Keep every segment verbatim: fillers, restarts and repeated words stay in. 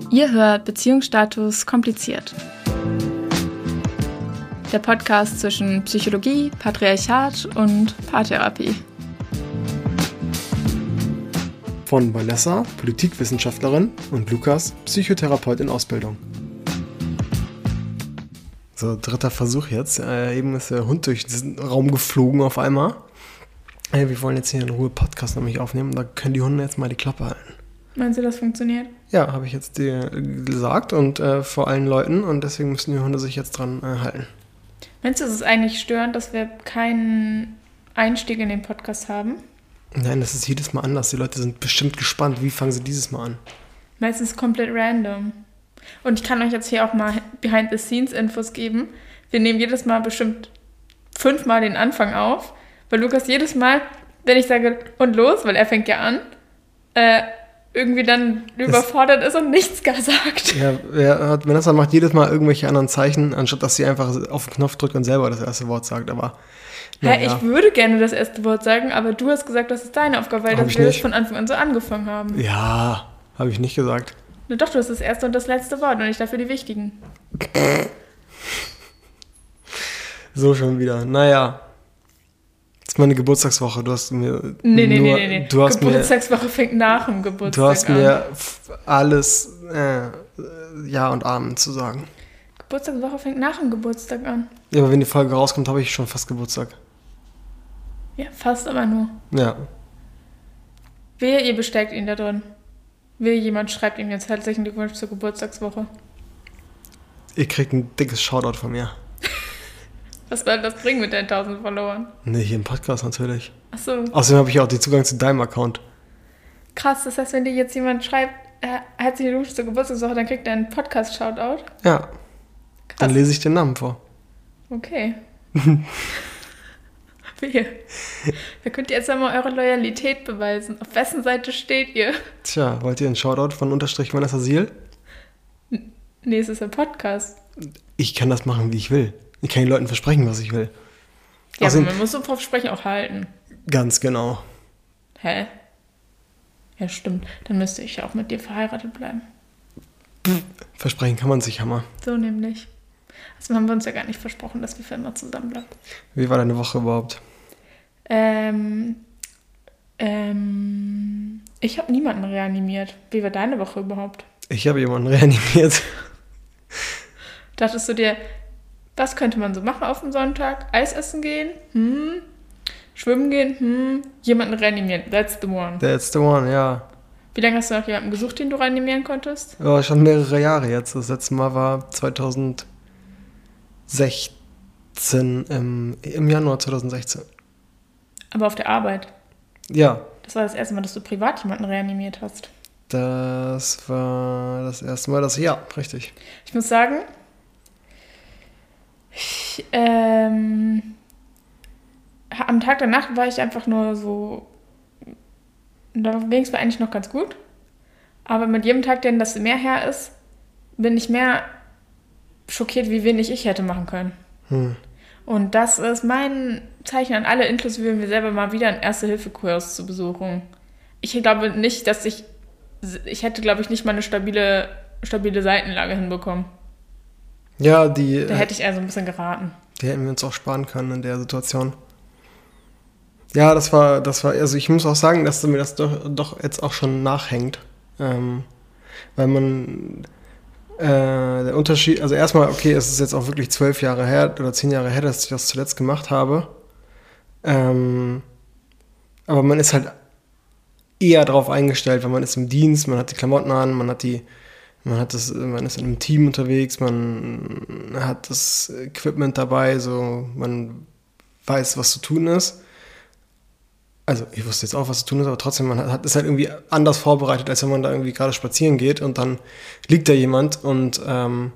Ihr hört Beziehungsstatus kompliziert. Der Podcast zwischen Psychologie, Patriarchat und Paartherapie. Von Vanessa, Politikwissenschaftlerin, und Lukas, Psychotherapeut in Ausbildung. So, dritter Versuch jetzt. Äh, eben ist der Hund durch diesen Raum geflogen auf einmal. Äh, wir wollen jetzt hier in Ruhe Podcast nämlich aufnehmen. Da können die Hunde jetzt mal die Klappe halten. Meinst du, das funktioniert? Ja, habe ich jetzt dir gesagt und äh, vor allen Leuten. Und deswegen müssen die Hunde sich jetzt dran äh, halten. Meinst du, es ist eigentlich störend, dass wir keinen Einstieg in den Podcast haben? Nein, das ist jedes Mal anders. Die Leute sind bestimmt gespannt. Wie fangen sie dieses Mal an? Meistens komplett random. Und ich kann euch jetzt hier auch mal Behind-the-Scenes-Infos geben. Wir nehmen jedes Mal bestimmt fünfmal den Anfang auf, weil Lukas jedes Mal, wenn ich sage, und los, weil er fängt ja an, äh, irgendwie dann überfordert das ist und nichts gar sagt. Ja, ja, Vanessa macht jedes Mal irgendwelche anderen Zeichen, anstatt dass sie einfach auf den Knopf drückt und selber das erste Wort sagt. Aber ja, ja. Ich würde gerne das erste Wort sagen, aber du hast gesagt, das ist deine Aufgabe, weil dass wir das von Anfang an so angefangen haben. Ja, habe ich nicht gesagt. Na doch, du hast das erste und das letzte Wort und ich dafür die wichtigen. So schon wieder. Naja. Das ist meine Geburtstagswoche. Du hast mir. Nee, nee, nur, nee, nee. Du hast Geburtstagswoche mir, fängt nach dem Geburtstag Du hast an. mir alles äh, Ja und Amen zu sagen. Geburtstagswoche fängt nach dem Geburtstag an. Ja, aber wenn die Folge rauskommt, habe ich schon fast Geburtstag. Ja, fast aber nur. Ja. Wehe, ihr bestärkt ihn da drin. Wehe, jemand schreibt ihm jetzt herzlichen Glückwunsch zur Geburtstagswoche. Ihr kriegt ein dickes Shoutout von mir. Was soll das bringen mit deinen tausend Followern? Nee, hier im Podcast natürlich. Ach so. Außerdem habe ich auch den Zugang zu deinem Account. Krass, das heißt, wenn dir jetzt jemand schreibt, äh, herzlichen Glückwunsch zur Geburtstagswoche, dann kriegt er einen Podcast-Shoutout? Ja. Krass. Dann lese ich den Namen vor. Okay. Wehe. Da könnt ihr jetzt einmal eure Loyalität beweisen. Auf wessen Seite steht ihr? Tja, wollt ihr einen Shoutout von Unterstrich Vanessa Siel? Nee, es ist ein Podcast. Ich kann das machen, wie ich will. Ich kann den Leuten versprechen, was ich will. Ja, Außerdem, aber man muss so Versprechen auch halten. Ganz genau. Hä? Ja, stimmt. Dann müsste ich ja auch mit dir verheiratet bleiben. Versprechen kann man sich, Hammer. So nämlich. Also haben wir uns ja gar nicht versprochen, dass wir für immer zusammenbleiben. Wie war deine Woche überhaupt? Ähm, ähm, ich habe niemanden reanimiert. Wie war deine Woche überhaupt? Ich habe jemanden reanimiert. Dachtest du dir, was könnte man so machen auf dem Sonntag? Eis essen gehen? Hm. Schwimmen gehen? Hm. Jemanden reanimieren. That's the one. That's the one, ja. Wie lange hast du nach jemanden gesucht, den du reanimieren konntest? Ja, schon mehrere Jahre jetzt. Das letzte Mal war zweitausendsechzehn, im, im Januar zweitausendsechzehn. Aber auf der Arbeit? Ja. Das war das erste Mal, dass du privat jemanden reanimiert hast. Das war das erste Mal, dass ich, ja, richtig. Ich muss sagen, ich, ähm, am Tag danach war ich einfach nur so, da ging es mir eigentlich noch ganz gut. Aber mit jedem Tag, der das mehr her ist, bin ich mehr schockiert, wie wenig ich hätte machen können. Hm. Und das ist mein Zeichen an alle, inklusive mir selber, mal wieder einen Erste-Hilfe-Kurs zu besuchen. Ich glaube nicht, dass ich, ich hätte, glaube ich, nicht mal eine stabile, stabile Seitenlage hinbekommen. Ja, die... Da hätte ich eher so ein bisschen geraten. Die hätten wir uns auch sparen können in der Situation. Ja, das war, das war, also ich muss auch sagen, dass mir das doch, doch jetzt auch schon nachhängt. Ähm, weil man, äh, der Unterschied, also erstmal, okay, es ist jetzt auch wirklich zwölf Jahre her oder zehn Jahre her, dass ich das zuletzt gemacht habe. Ähm, aber man ist halt eher darauf eingestellt, weil man ist im Dienst, man hat die Klamotten an, man hat die, man hat das, man ist in einem Team unterwegs, man hat das Equipment dabei, so, man weiß, was zu tun ist. Also ich wusste jetzt auch, was zu tun ist, aber trotzdem, man hat, ist halt irgendwie anders vorbereitet, als wenn man da irgendwie gerade spazieren geht und dann liegt da jemand und ähm,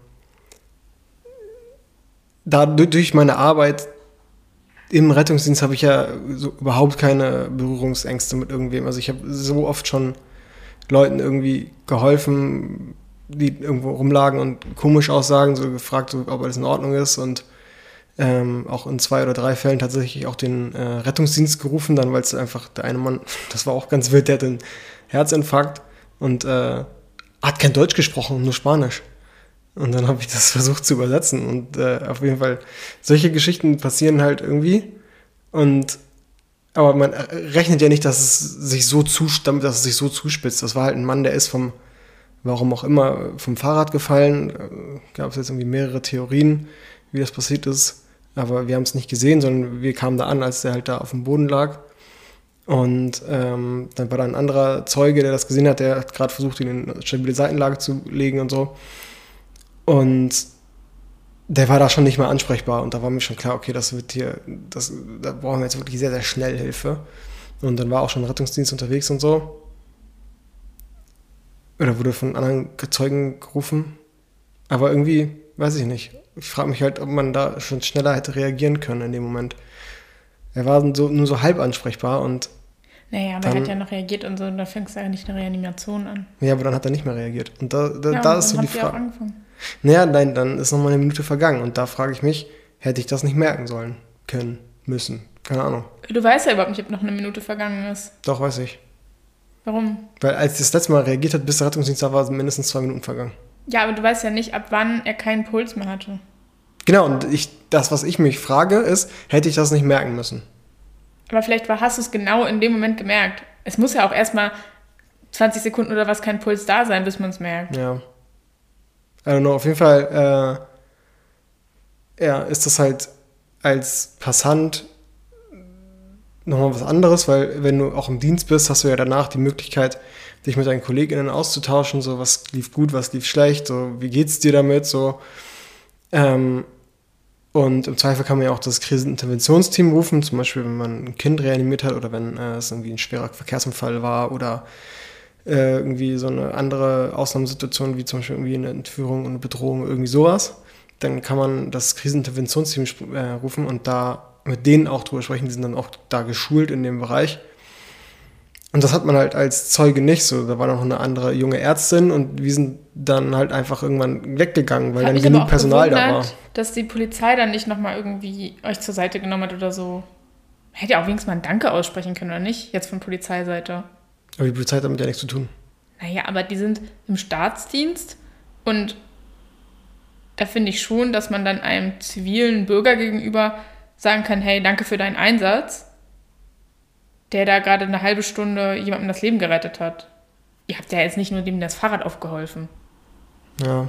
da durch meine Arbeit im Rettungsdienst habe ich ja so überhaupt keine Berührungsängste mit irgendwem. Also ich habe so oft schon Leuten irgendwie geholfen, die irgendwo rumlagen und komisch aussagen, so gefragt, so, ob alles in Ordnung ist und Ähm, auch in zwei oder drei Fällen tatsächlich auch den äh, Rettungsdienst gerufen, dann weil es einfach der eine Mann, das war auch ganz wild, der hatte einen Herzinfarkt und äh, hat kein Deutsch gesprochen, nur Spanisch. Und dann habe ich das versucht zu übersetzen. Und äh, auf jeden Fall, solche Geschichten passieren halt irgendwie. Und aber man rechnet ja nicht, dass es sich so zustammt, dass es sich so zuspitzt. Das war halt ein Mann, der ist vom, warum auch immer, vom Fahrrad gefallen. Gab es jetzt irgendwie mehrere Theorien, wie das passiert ist. Aber wir haben es nicht gesehen, sondern wir kamen da an, als der halt da auf dem Boden lag. Und ähm, dann war da ein anderer Zeuge, der das gesehen hat, der hat gerade versucht, ihn in eine stabile Seitenlage zu legen und so. Und der war da schon nicht mehr ansprechbar. Und da war mir schon klar, okay, das wird hier, das, da brauchen wir jetzt wirklich sehr, sehr schnell Hilfe. Und dann war auch schon ein Rettungsdienst unterwegs und so. Oder wurde von anderen Zeugen gerufen. Aber irgendwie, weiß ich nicht. Ich frage mich halt, ob man da schon schneller hätte reagieren können in dem Moment. Er war so, nur so halb ansprechbar und naja, aber dann, er hat ja noch reagiert und so, und da fängst du ja nicht eine Reanimation an. Ja, aber dann hat er nicht mehr reagiert. Und da, da, ja, da und ist so dann die habt ihr auch Frage. angefangen. Naja, nein, dann ist nochmal eine Minute vergangen. Und da frage ich mich, hätte ich das nicht merken sollen, können, müssen? Keine Ahnung. Du weißt ja überhaupt nicht, ob noch eine Minute vergangen ist. Doch, weiß ich. Warum? Weil als das letzte Mal reagiert hat, bis der Rettungsdienst da war, sind mindestens zwei Minuten vergangen. Ja, aber du weißt ja nicht, ab wann er keinen Puls mehr hatte. Genau, und ich, das, was ich mich frage, ist, hätte ich das nicht merken müssen? Aber vielleicht war, hast du es genau in dem Moment gemerkt. Es muss ja auch erstmal zwanzig Sekunden oder was kein Puls da sein, bis man es merkt. Ja. I don't know, auf jeden Fall äh, ja, ist das halt als Passant nochmal was anderes, weil wenn du auch im Dienst bist, hast du ja danach die Möglichkeit, dich mit deinen KollegInnen auszutauschen, so was lief gut, was lief schlecht, so wie geht's dir damit, so ähm, und im Zweifel kann man ja auch das Kriseninterventionsteam rufen, zum Beispiel wenn man ein Kind reanimiert hat oder wenn äh, es irgendwie ein schwerer Verkehrsunfall war oder äh, irgendwie so eine andere Ausnahmesituation wie zum Beispiel irgendwie eine Entführung und eine Bedrohung, irgendwie sowas. Dann kann man das Kriseninterventionsteam äh, rufen und da mit denen auch drüber sprechen, die sind dann auch da geschult in dem Bereich. Und das hat man halt als Zeuge nicht so. Da war noch eine andere junge Ärztin und wir sind dann halt einfach irgendwann weggegangen, weil dann genug Personal da war. Dass die Polizei dann nicht nochmal irgendwie euch zur Seite genommen hat oder so. Hätte ja auch wenigstens mal ein Danke aussprechen können, oder nicht? Jetzt von Polizeiseite. Aber die Polizei hat damit ja nichts zu tun. Naja, aber die sind im Staatsdienst und da finde ich schon, dass man dann einem zivilen Bürger gegenüber sagen kann, hey, danke für deinen Einsatz, der da gerade eine halbe Stunde jemandem das Leben gerettet hat. Ihr habt ja jetzt nicht nur dem das Fahrrad aufgeholfen. Ja.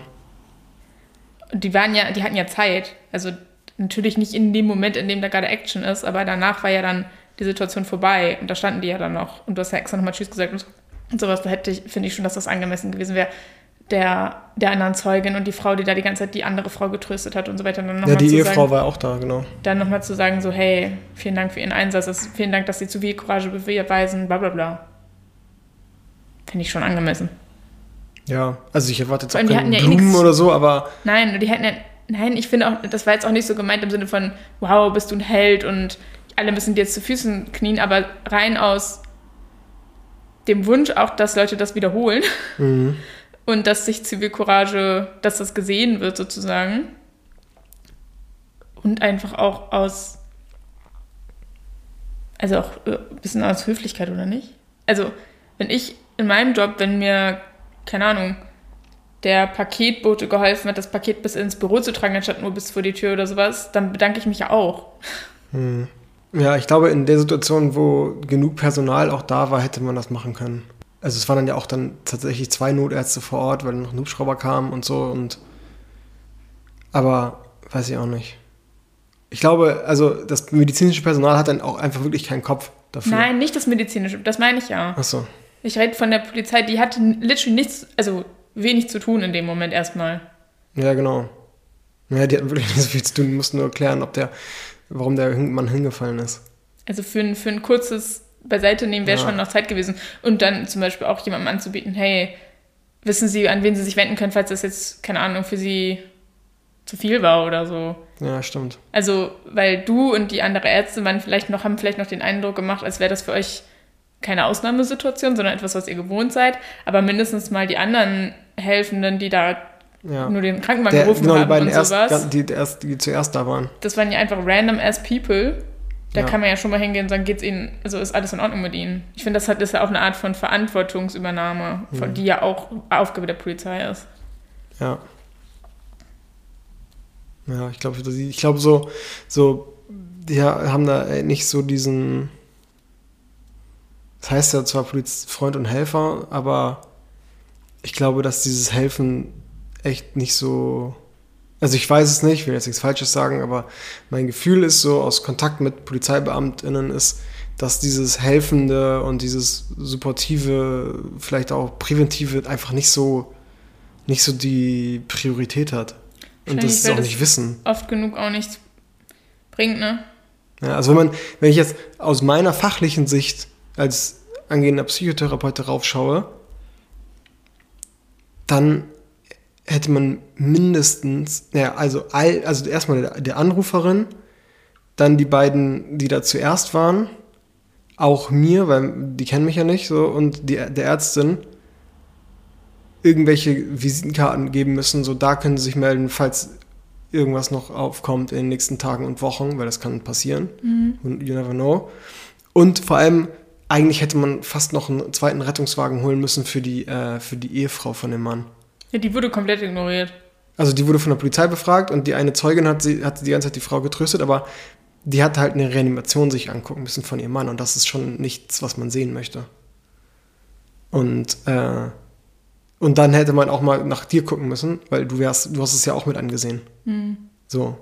Und die waren ja, die hatten ja Zeit. Also natürlich nicht in dem Moment, in dem da gerade Action ist, aber danach war ja dann die Situation vorbei und da standen die ja dann noch. Und du hast ja extra nochmal Tschüss gesagt und, und sowas. Da hätte ich, finde ich schon, dass das angemessen gewesen wäre, der, der anderen Zeugin und die Frau, die da die ganze Zeit die andere Frau getröstet hat und so weiter. Dann noch ja, mal die zu Ehefrau sagen, war auch da, genau. Dann nochmal zu sagen, so, hey, vielen Dank für Ihren Einsatz, das, vielen Dank, dass Sie Zivilcourage beweisen, bla bla bla. Finde ich schon angemessen. Ja, also ich erwarte jetzt auch die keine hatten ja Blumen eh oder so, aber... Nein, die hätten ja, nein, ich finde auch, das war jetzt auch nicht so gemeint im Sinne von, wow, bist du ein Held und alle müssen dir jetzt zu Füßen knien, aber rein aus dem Wunsch auch, dass Leute das wiederholen. Mhm. Und dass sich Zivilcourage, dass das gesehen wird sozusagen. Und einfach auch aus, also auch ein bisschen aus Höflichkeit, oder nicht? Also, wenn ich in meinem Job, wenn mir, keine Ahnung, der Paketbote geholfen hat, das Paket bis ins Büro zu tragen, anstatt nur bis vor die Tür oder sowas, dann bedanke ich mich ja auch. Hm. Ja, ich glaube, in der Situation, wo genug Personal auch da war, hätte man das machen können. Also es waren dann ja auch dann tatsächlich zwei Notärzte vor Ort, weil dann noch ein Hubschrauber kam und so und aber weiß ich auch nicht. Ich glaube, also das medizinische Personal hat dann auch einfach wirklich keinen Kopf dafür. Nein, nicht das medizinische, das meine ich ja. Ach so. Ich rede von der Polizei, die hatte literally nichts, also wenig zu tun in dem Moment erstmal. Ja, genau. Ja, die hatten wirklich nicht so viel zu tun, die mussten nur klären, ob der, warum der Mann hingefallen ist. Also für ein, für ein kurzes Beiseite nehmen wäre ja. schon noch Zeit gewesen. Und dann zum Beispiel auch jemandem anzubieten, hey, wissen Sie, an wen Sie sich wenden können, falls das jetzt, keine Ahnung, für Sie zu viel war oder so. Ja, stimmt. Also, weil du und die andere Ärzte waren vielleicht noch, haben vielleicht noch den Eindruck gemacht, als wäre das für euch keine Ausnahmesituation, sondern etwas, was ihr gewohnt seid. Aber mindestens mal die anderen Helfenden, die da ja. nur den Krankenwagen Der, gerufen genau, haben die beiden und erst, sowas. Die, die, erst, die zuerst da waren. Das waren ja einfach random ass people. Da ja. kann man ja schon mal hingehen und sagen, geht's ihnen, also ist alles in Ordnung mit ihnen. Ich finde, das hat, ist ja auch eine Art von Verantwortungsübernahme, von, Mhm. die ja auch Aufgabe der Polizei ist. Ja. Ja, ich glaube, ich glaube so, so, die haben da nicht so diesen, das heißt ja zwar Poliz- Freund und Helfer, aber ich glaube, dass dieses Helfen echt nicht so, also ich weiß es nicht, ich will jetzt nichts Falsches sagen, aber mein Gefühl ist so aus Kontakt mit PolizeibeamtInnen ist, dass dieses Helfende und dieses Supportive, vielleicht auch Präventive einfach nicht so, nicht so die Priorität hat. Und das ist auch nicht wissen. Oft genug auch nichts bringt, ne? Ja, also wenn man, wenn ich jetzt aus meiner fachlichen Sicht als angehender Psychotherapeut darauf schaue, dann hätte man mindestens, ja, also, all, also erstmal der, der Anruferin, dann die beiden, die da zuerst waren, auch mir, weil die kennen mich ja nicht, so, und die, der Ärztin irgendwelche Visitenkarten geben müssen, so da können sie sich melden, falls irgendwas noch aufkommt in den nächsten Tagen und Wochen, weil das kann passieren. Mhm. You never know. Und vor allem, eigentlich hätte man fast noch einen zweiten Rettungswagen holen müssen für die, äh, für die Ehefrau von dem Mann. Ja, die wurde komplett ignoriert. Also die wurde von der Polizei befragt und die eine Zeugin hat sie hat die ganze Zeit die Frau getröstet, aber die hat halt eine Reanimation sich angucken müssen von ihrem Mann und das ist schon nichts, was man sehen möchte. Und äh, Und dann hätte man auch mal nach dir gucken müssen, weil du wärst, du hast es ja auch mit angesehen. Mhm. So.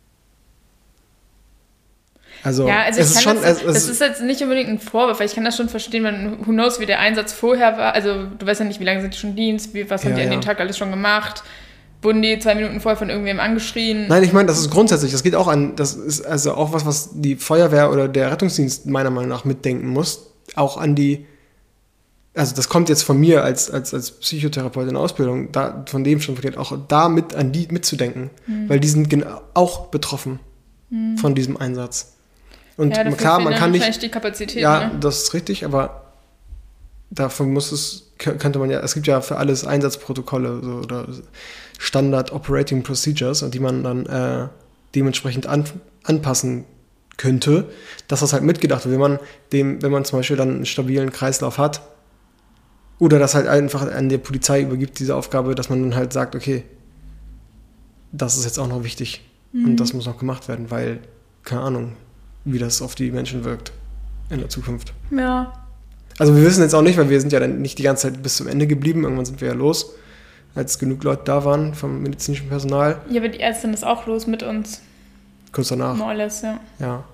Also, ja, also es ich ist kann schon, das, es, es das ist jetzt nicht unbedingt ein Vorwurf, weil ich kann das schon verstehen, wenn, who knows, wie der Einsatz vorher war. Also du weißt ja nicht, wie lange sind die schon im Dienst, wie, was haben ja, die an ja. dem Tag alles schon gemacht. Wurden die zwei Minuten vorher von irgendwem angeschrien? Nein, ich meine, das ist grundsätzlich, das geht auch an, das ist also auch was, was die Feuerwehr oder der Rettungsdienst meiner Meinung nach mitdenken muss, auch an die, also das kommt jetzt von mir als, als, als Psychotherapeut in der Ausbildung, da, von dem schon auch da mit an die mitzudenken, mhm. weil die sind genau auch betroffen mhm. von diesem Einsatz. Und ja, klar, man kann nicht, die Kapazität, ja, ne? das ist richtig, aber davon muss es, könnte man ja, es gibt ja für alles Einsatzprotokolle so, oder Standard Operating Procedures, die man dann äh, dementsprechend an, anpassen könnte, dass das halt mitgedacht wird, wenn man dem, wenn man zum Beispiel dann einen stabilen Kreislauf hat oder das halt einfach an der Polizei übergibt, diese Aufgabe, dass man dann halt sagt, okay, das ist jetzt auch noch wichtig mhm. und das muss noch gemacht werden, weil, keine Ahnung, wie das auf die Menschen wirkt in der Zukunft. Ja. Also wir wissen jetzt auch nicht, weil wir sind ja dann nicht die ganze Zeit bis zum Ende geblieben. Irgendwann sind wir ja los, als genug Leute da waren vom medizinischen Personal. Ja, aber die Ärztin ist auch los mit uns. Kurz danach. More or less, ja. Ja.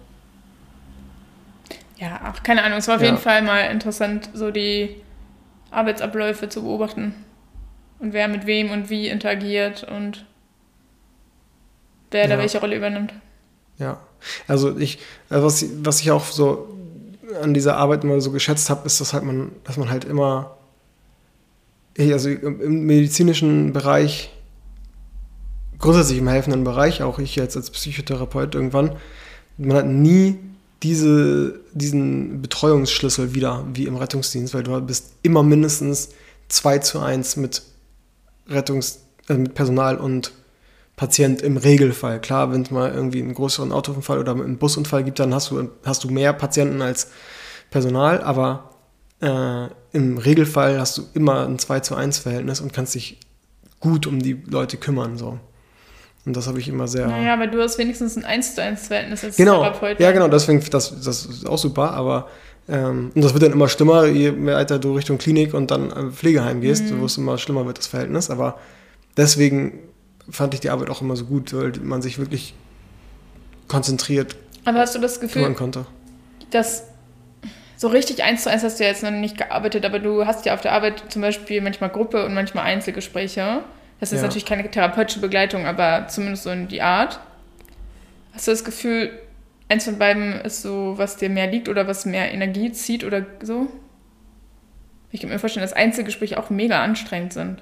Ja, ach, keine Ahnung. Es war auf ja. jeden Fall mal interessant, so die Arbeitsabläufe zu beobachten. Und wer mit wem und wie interagiert und wer ja. da welche Rolle übernimmt. Ja, also ich, was, was ich auch so an dieser Arbeit immer so geschätzt habe, ist, dass halt man, dass man halt immer, also im medizinischen Bereich, grundsätzlich im helfenden Bereich, auch ich jetzt als Psychotherapeut irgendwann, man hat nie diese, diesen Betreuungsschlüssel wieder wie im Rettungsdienst, weil du bist immer mindestens zwei zu eins mit Rettungs, äh, mit Personal und Patient im Regelfall. Klar, wenn es mal irgendwie einen größeren Autounfall oder einen Busunfall gibt, dann hast du, hast du mehr Patienten als Personal, aber äh, im Regelfall hast du immer ein zwei zu eins Verhältnis und kannst dich gut um die Leute kümmern. So. Und das habe ich immer sehr... Naja, aber du hast wenigstens ein eins zu eins Verhältnis als genau, Therapeut. Ja, genau, deswegen, das, das ist auch super, aber ähm, und das wird dann immer schlimmer, je weiter du Richtung Klinik und dann äh, Pflegeheim gehst, mhm. wo es immer schlimmer wird, das Verhältnis, aber deswegen fand ich die Arbeit auch immer so gut, weil man sich wirklich konzentriert aber hast du das Gefühl, kümmern konnte. Dass so richtig eins zu eins hast du ja jetzt noch nicht gearbeitet, aber du hast ja auf der Arbeit zum Beispiel manchmal Gruppe und manchmal Einzelgespräche. Das ist ja. natürlich keine therapeutische Begleitung, aber zumindest so in die Art. Hast du das Gefühl, eins von beiden ist so, was dir mehr liegt oder was mehr Energie zieht oder so? Ich kann mir vorstellen, dass Einzelgespräche auch mega anstrengend sind.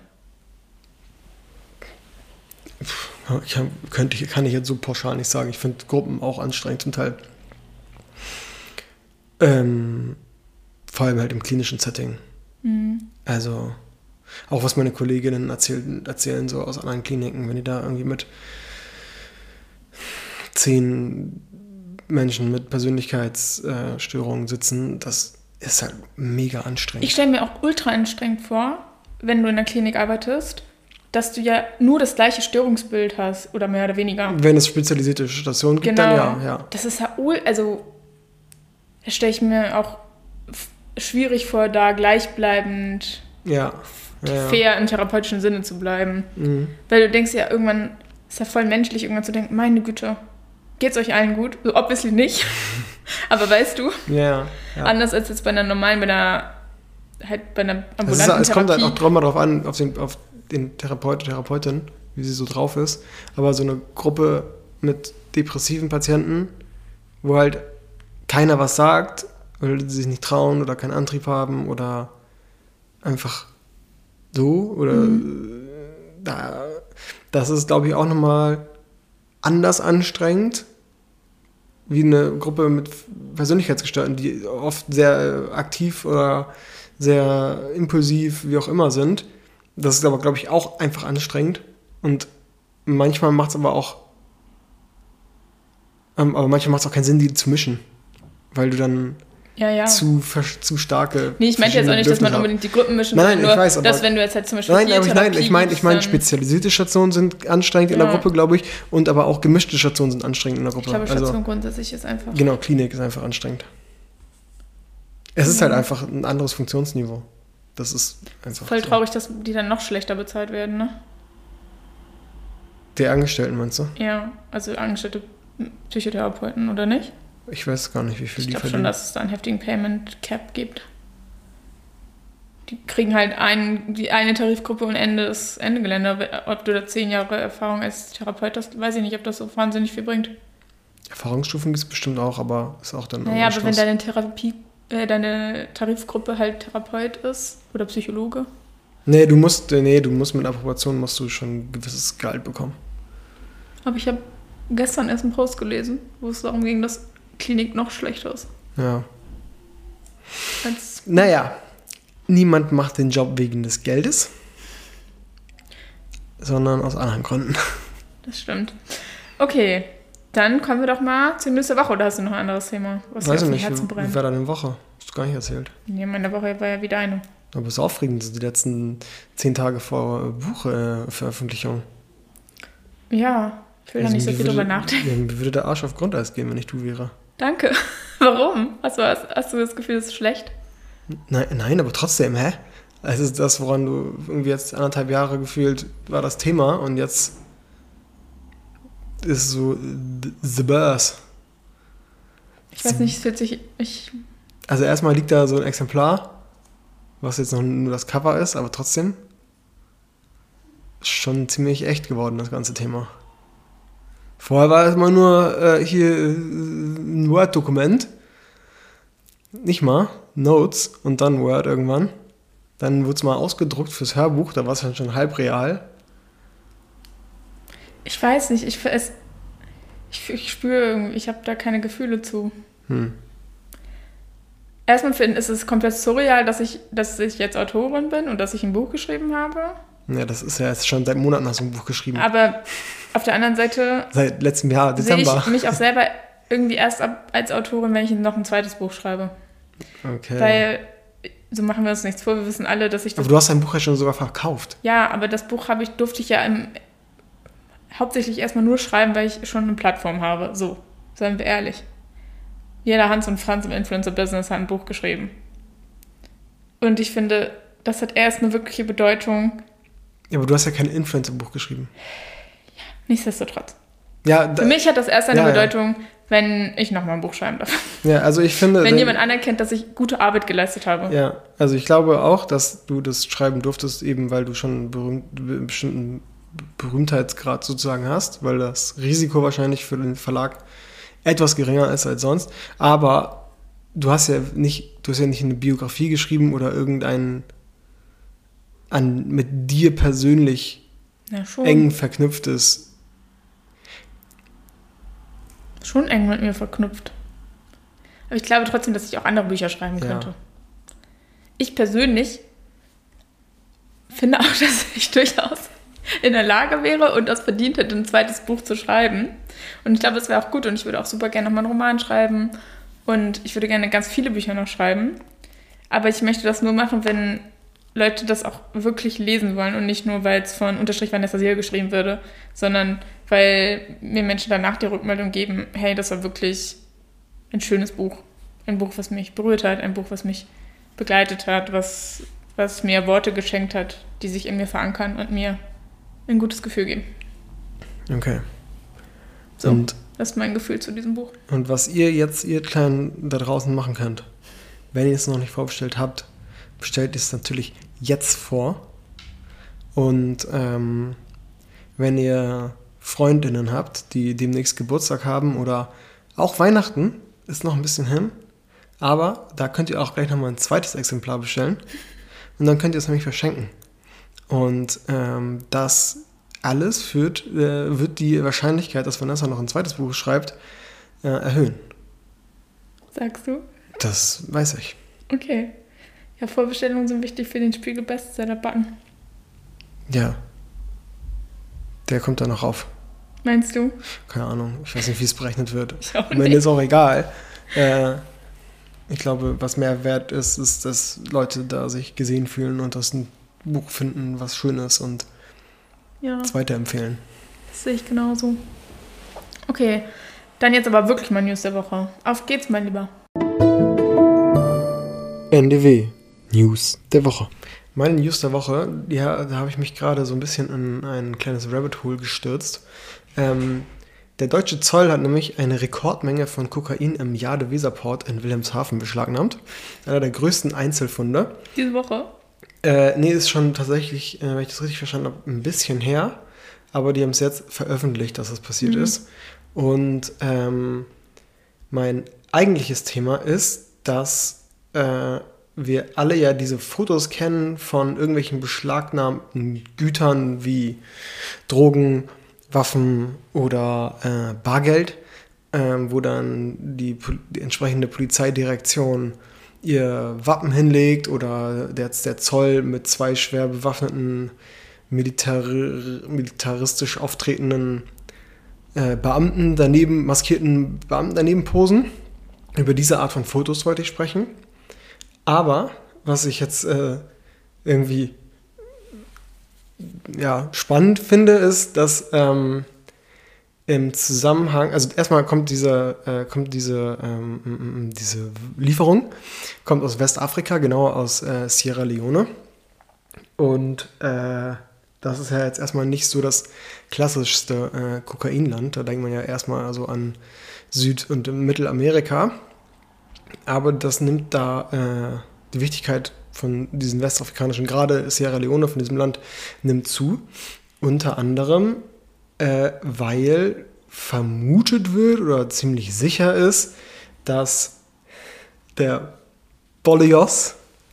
Ich hab, könnte, kann ich jetzt so pauschal nicht sagen. Ich finde Gruppen auch anstrengend zum Teil. Ähm, vor allem halt im klinischen Setting. Mhm. Also auch was meine Kolleginnen erzählen, erzählen so aus anderen Kliniken, wenn die da irgendwie mit zehn Menschen mit Persönlichkeitsstörungen sitzen, das ist halt mega anstrengend. Ich stelle mir auch ultra anstrengend vor, wenn du in der Klinik arbeitest, dass du ja nur das gleiche Störungsbild hast oder mehr oder weniger. Wenn es spezialisierte Stationen gibt, genau. dann ja, ja. Das ist ja, ul- also das stelle ich mir auch f- schwierig vor, da gleichbleibend Ja. Ja, ja. fair im therapeutischen Sinne zu bleiben. Mhm. Weil du denkst ja irgendwann, ist ja voll menschlich, irgendwann zu denken, meine Güte, geht's euch allen gut? So obviously nicht. Aber weißt du, Ja, ja. anders als jetzt bei einer normalen, bei einer, halt bei einer Es, ambulanten ist, es kommt halt Therapie. auch immer darauf an, auf den, auf den Therapeut, Therapeutin, wie sie so drauf ist. Aber so eine Gruppe mit depressiven Patienten, wo halt keiner was sagt, weil sie sich nicht trauen oder keinen Antrieb haben oder einfach so oder Mhm. da, das ist, glaube ich, auch nochmal anders anstrengend wie eine Gruppe mit Persönlichkeitsgestörten, die oft sehr aktiv oder sehr impulsiv, wie auch immer sind. Das ist aber, glaube ich, auch einfach anstrengend. Und manchmal macht es aber auch ähm, aber manchmal macht es auch keinen Sinn, die zu mischen. Weil du dann Ja, ja. zu, vers- zu starke Nee, ich meinte jetzt auch nicht, dass man Bedürfnisse unbedingt die Gruppen mischen Nein, will, nein, nur, ich weiß, aber- dass wenn du jetzt halt zum Beispiel Nein, vier aber ich, nein, Therapie ich meine, ich meine, gibst, dann- spezialisierte Stationen sind anstrengend in der Ja. Gruppe, glaube ich, und aber auch gemischte Stationen sind anstrengend in der Gruppe. Ich glaube, also, Station grundsätzlich ist einfach... genau, Klinik ist einfach anstrengend. Es ist Ja. halt einfach ein anderes Funktionsniveau. Das ist einfach Voll so. traurig, dass die dann noch schlechter bezahlt werden, ne? Die Angestellten, meinst du? Ja, also angestellte Psychotherapeuten, oder nicht? Ich weiß gar nicht, wie viel Ich die glaube schon, verdienen. dass es da einen heftigen Payment Cap gibt. Die kriegen halt einen, die eine Tarifgruppe und Ende ist Ende Gelände. Ob du da zehn Jahre Erfahrung als Therapeut hast, weiß ich nicht, ob das so wahnsinnig viel bringt. Erfahrungsstufen gibt es bestimmt auch, aber ist auch dann Naja, aber wenn Schluss. deine Therapie, äh, deine Tarifgruppe halt Therapeut ist oder Psychologe. Nee, du musst, äh, nee, du musst mit Approbation musst du schon ein gewisses Gehalt bekommen. Aber ich habe gestern erst einen Post gelesen, wo es darum ging, dass Klinik noch schlechter ist Ja. als... Naja, niemand macht den Job wegen des Geldes, sondern aus anderen Gründen. Das stimmt. Okay, dann kommen wir doch mal zur nächsten Woche. Oder hast du noch ein anderes Thema, was dir Weiß auf ich dem nicht, Herzen wie, brennt? wie war deine Woche? Hast du gar nicht erzählt. Nee, meine Woche war ja wieder eine. Aber es ist aufregend, so die letzten zehn Tage vor Buchveröffentlichung. Ja, ich will da nicht so viel drüber nachdenken. Ja, mir würde der Arsch auf Grundeis gehen, wenn ich du wäre. Danke. Warum? Hast du, hast, hast du das Gefühl, das ist schlecht? Nein, nein, aber trotzdem, hä? Es ist das, woran du irgendwie jetzt anderthalb Jahre gefühlt war das Thema und jetzt ist so the buzz. Ich weiß nicht, es fühlt sich... Ich, Also erstmal liegt da so ein Exemplar, was jetzt noch nur das Cover ist, aber trotzdem ist schon ziemlich echt geworden, das ganze Thema. Vorher war es immer nur äh, hier äh, ein Word-Dokument. Nicht mal, Notes und dann Word irgendwann. Dann wurde es mal ausgedruckt fürs Hörbuch, da war es dann schon halb real. ich weiß nicht, ich, es, ich, ich spüre irgendwie, ich habe da keine Gefühle zu. Hm. Erstmal finde ich, ist es komplett surreal, dass ich, dass ich jetzt Autorin bin und dass ich ein Buch geschrieben habe. Ja, das ist ja jetzt schon seit Monaten hast du ein Buch geschrieben. Aber auf der anderen Seite Seit letztem Jahr, sehe Dezember. ich mich auch selber irgendwie erst ab als Autorin, wenn ich noch ein zweites Buch schreibe. Okay. Weil, so machen wir uns nichts vor, wir wissen alle, dass ich das... aber du hast dein Buch ja schon sogar verkauft. Ja, aber das Buch habe ich, durfte ich ja im, hauptsächlich erstmal nur schreiben, weil ich schon eine Plattform habe. So, seien wir ehrlich. Jeder Hans und Franz im Influencer-Business hat ein Buch geschrieben. Und ich finde, das hat erst eine wirkliche Bedeutung. Ja, aber du hast ja kein Influencer-Buch geschrieben. Nichtsdestotrotz. Ja, da, Für mich hat das erst eine ja, ja. Bedeutung, wenn ich nochmal ein Buch schreiben darf. ja, also ich finde... Wenn wenn- jemand anerkennt, dass ich gute Arbeit geleistet habe. Ja, also ich glaube auch, dass du das schreiben durftest, eben weil du schon einen berühmt, einen bestimmten Berühmtheitsgrad sozusagen hast, weil das Risiko wahrscheinlich für den Verlag etwas geringer ist als sonst. Aber du hast ja nicht, du hast ja nicht eine Biografie geschrieben oder irgendein an mit dir persönlich Ja, schon. eng verknüpftes. Schon eng mit mir verknüpft. Aber ich glaube trotzdem, dass ich auch andere Bücher schreiben Ja. könnte. Ich persönlich finde auch, dass ich durchaus in der Lage wäre und das verdient hätte, ein zweites Buch zu schreiben. Und ich glaube, es wäre auch gut und ich würde auch super gerne nochmal einen Roman schreiben und ich würde gerne ganz viele Bücher noch schreiben. Aber ich möchte das nur machen, wenn Leute das auch wirklich lesen wollen und nicht nur, weil es von Unterstrich Vanessa Seal geschrieben würde, sondern weil mir Menschen danach die Rückmeldung geben, hey, das war wirklich ein schönes Buch. Ein Buch, was mich berührt hat, ein Buch, was mich begleitet hat, was, was mir Worte geschenkt hat, die sich in mir verankern und mir ein gutes Gefühl geben. Okay. So, und, das ist mein Gefühl zu diesem Buch. Und was ihr jetzt, ihr Kleinen da draußen machen könnt, wenn ihr es noch nicht vorbestellt habt, bestellt es natürlich jetzt vor. Und ähm, wenn ihr Freundinnen habt, die demnächst Geburtstag haben oder auch Weihnachten, ist noch ein bisschen hin. Aber da könnt ihr auch gleich nochmal ein zweites Exemplar bestellen. Und dann könnt ihr es nämlich verschenken. Und ähm, das alles führt, äh, wird die Wahrscheinlichkeit, dass Vanessa noch ein zweites Buch schreibt, äh, erhöhen. Sagst du? Das weiß ich. Okay. Ja, Vorbestellungen sind wichtig für den Spiegel-Bestseller-Backen. Ja. Der kommt da noch auf. Meinst du? Keine Ahnung. Ich weiß nicht, wie es berechnet wird. Ich auch Mir nicht. ist auch egal. Äh, ich glaube, was mehr wert ist, ist, dass Leute da sich gesehen fühlen und das ein Buch finden, was schön ist und Ja, es weiterempfehlen. das sehe ich genauso. Okay, dann jetzt aber wirklich mal News der Woche. Auf geht's, mein Lieber. N D W News der Woche. Meine News der Woche, ja, da habe ich mich gerade so ein bisschen in ein kleines Rabbit Hole gestürzt. Ähm, der deutsche Zoll hat nämlich eine Rekordmenge von Kokain im Jade-Weserport in Wilhelmshaven beschlagnahmt. Einer der größten Einzelfunde. Diese Woche? Äh, nee, ist schon tatsächlich, äh, wenn ich das richtig verstanden habe, ein bisschen her. Aber die haben es jetzt veröffentlicht, dass das passiert Mhm. ist. Und ähm, mein eigentliches Thema ist, dass äh, wir alle ja diese Fotos kennen von irgendwelchen beschlagnahmten Gütern wie Drogen, Waffen oder äh, Bargeld, äh, wo dann die, die entsprechende Polizeidirektion ihr Wappen hinlegt oder der, der Zoll mit zwei schwer bewaffneten, militar, militaristisch auftretenden äh, Beamten daneben, maskierten Beamten daneben posen. Über diese Art von Fotos wollte ich sprechen. Aber was ich jetzt äh, irgendwie ja, spannend finde, ist, dass ähm, im Zusammenhang, also erstmal kommt diese, äh, kommt diese, ähm, diese Lieferung, kommt aus Westafrika, genauer aus äh, Sierra Leone. Und äh, das ist ja jetzt erstmal nicht so das klassischste äh, Kokainland. Da denkt man ja erstmal so an Süd- und Mittelamerika. Aber das nimmt da äh, die Wichtigkeit von diesen westafrikanischen, gerade Sierra Leone, von diesem Land, nimmt zu. Unter anderem, äh, weil vermutet wird oder ziemlich sicher ist, dass der Bolle-Jos,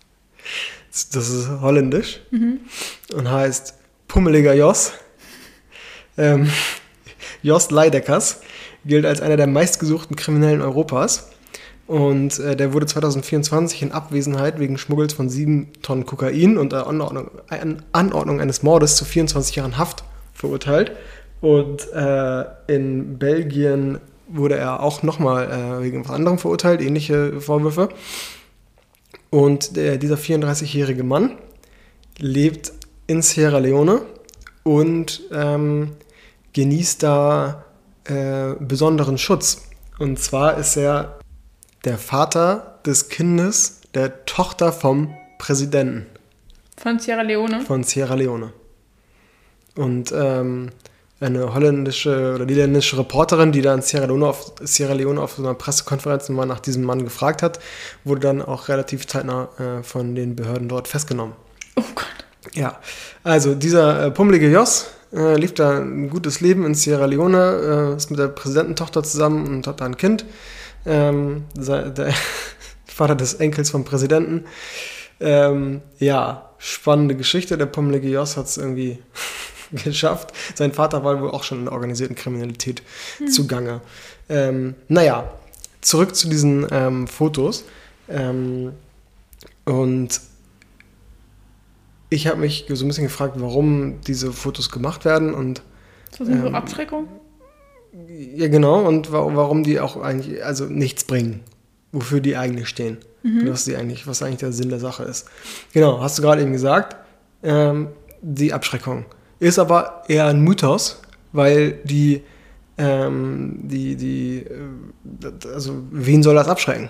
das ist holländisch, mhm. und heißt pummeliger Jos, ähm, Jos Leideckers, gilt als einer der meistgesuchten Kriminellen Europas. Und äh, der wurde zwanzig vierundzwanzig in Abwesenheit wegen Schmuggels von sieben Tonnen Kokain und der Anordnung, Anordnung eines Mordes zu vierundzwanzig Jahren Haft verurteilt. Und äh, in Belgien wurde er auch nochmal äh, wegen was anderem verurteilt, ähnliche Vorwürfe. Und der, dieser vierunddreißigjährige Mann lebt in Sierra Leone und ähm, genießt da äh, besonderen Schutz. Und zwar ist er der Vater des Kindes der Tochter vom Präsidenten. Von Sierra Leone? Von Sierra Leone. Und ähm, eine holländische oder niederländische Reporterin, die da in Sierra Leone auf, Sierra Leone auf so einer Pressekonferenz mal nach diesem Mann gefragt hat, wurde dann auch relativ zeitnah äh, von den Behörden dort festgenommen. Oh Gott. Ja, also dieser äh, pummelige Jos äh, lebt da ein gutes Leben in Sierra Leone, äh, ist mit der Präsidententochter zusammen und hat da ein Kind. Ähm, der Vater des Enkels vom Präsidenten. Ähm, ja, spannende Geschichte. Der pummelige Jos hat es irgendwie geschafft. Sein Vater war wohl auch schon in der organisierten Kriminalität hm. zugange. Ähm, naja, zurück zu diesen ähm, Fotos. Ähm, und ich habe mich so ein bisschen gefragt, warum diese Fotos gemacht werden. Und So sind ähm, so Abschreckung? Ja, genau. Und wa- warum die auch eigentlich, also nichts bringen. Wofür die eigentlich stehen. Mhm. Was die eigentlich, was eigentlich der Sinn der Sache ist. Genau, hast du gerade eben gesagt, ähm, die Abschreckung. Ist aber eher ein Mythos, weil die, ähm, die, die, äh, also wen soll das abschrecken?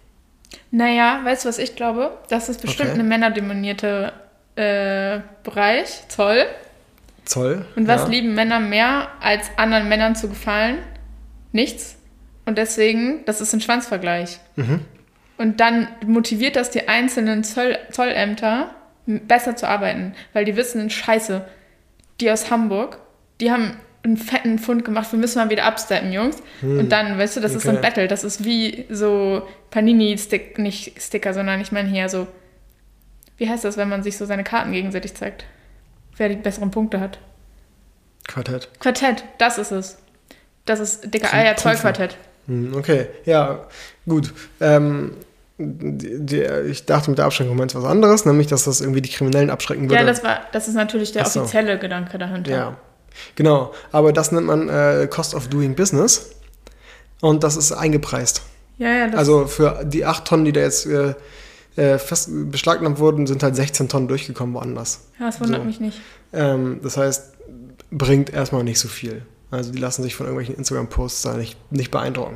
Naja, weißt du, was ich glaube? Das ist bestimmt Okay. eine männerdominierte äh, Bereich, Zoll. Zoll. Und was ja. lieben Männer mehr, als anderen Männern zu gefallen? Nichts. Und deswegen, das ist ein Schwanzvergleich. Mhm. Und dann motiviert das die einzelnen Zoll, Zollämter, m- besser zu arbeiten. Weil die wissen, scheiße, die aus Hamburg, die haben einen fetten Fund gemacht, wir müssen mal wieder upsteppen, Jungs. Hm. Und dann, weißt du, das ist so ein Okay. Battle. Das ist wie so Panini-Stick, nicht Sticker, sondern ich meine hier so, wie heißt das, wenn man sich so seine Karten gegenseitig zeigt? Wer die besseren Punkte hat. Quartett. Quartett, das ist es. Das ist dicker Zum Eier Prüfen. Zollquartett. Hm, okay, ja, gut. Ähm, die, die, ich dachte, mit der Abschreckung meinst du was anderes, nämlich, dass das irgendwie die Kriminellen abschrecken würde. Ja, das war, das ist natürlich der Ach so. offizielle Gedanke dahinter. Ja, genau. Aber das nennt man äh, Cost of Doing Business. Und das ist eingepreist. Ja, ja, das Also für die acht Tonnen, die da jetzt äh, äh, fest beschlagnahmt wurden, sind halt sechzehn Tonnen durchgekommen woanders. ja, das wundert so. mich nicht. Ähm, das heißt, bringt erstmal nicht so viel. Also die lassen sich von irgendwelchen Instagram-Posts da nicht, nicht beeindrucken.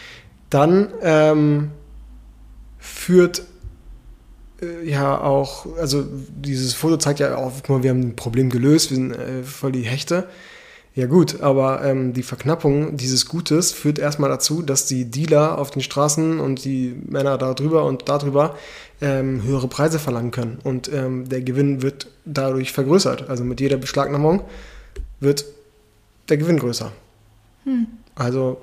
Dann ähm, führt äh, ja auch, also dieses Foto zeigt ja auch, guck mal, wir haben ein Problem gelöst, wir sind äh, voll die Hechte. Ja gut, aber ähm, die Verknappung dieses Gutes führt erstmal dazu, dass die Dealer auf den Straßen und die Männer da drüber und da drüber ähm, höhere Preise verlangen können. Und ähm, der Gewinn wird dadurch vergrößert. Also mit jeder Beschlagnahmung wird der Gewinn größer. Hm. Also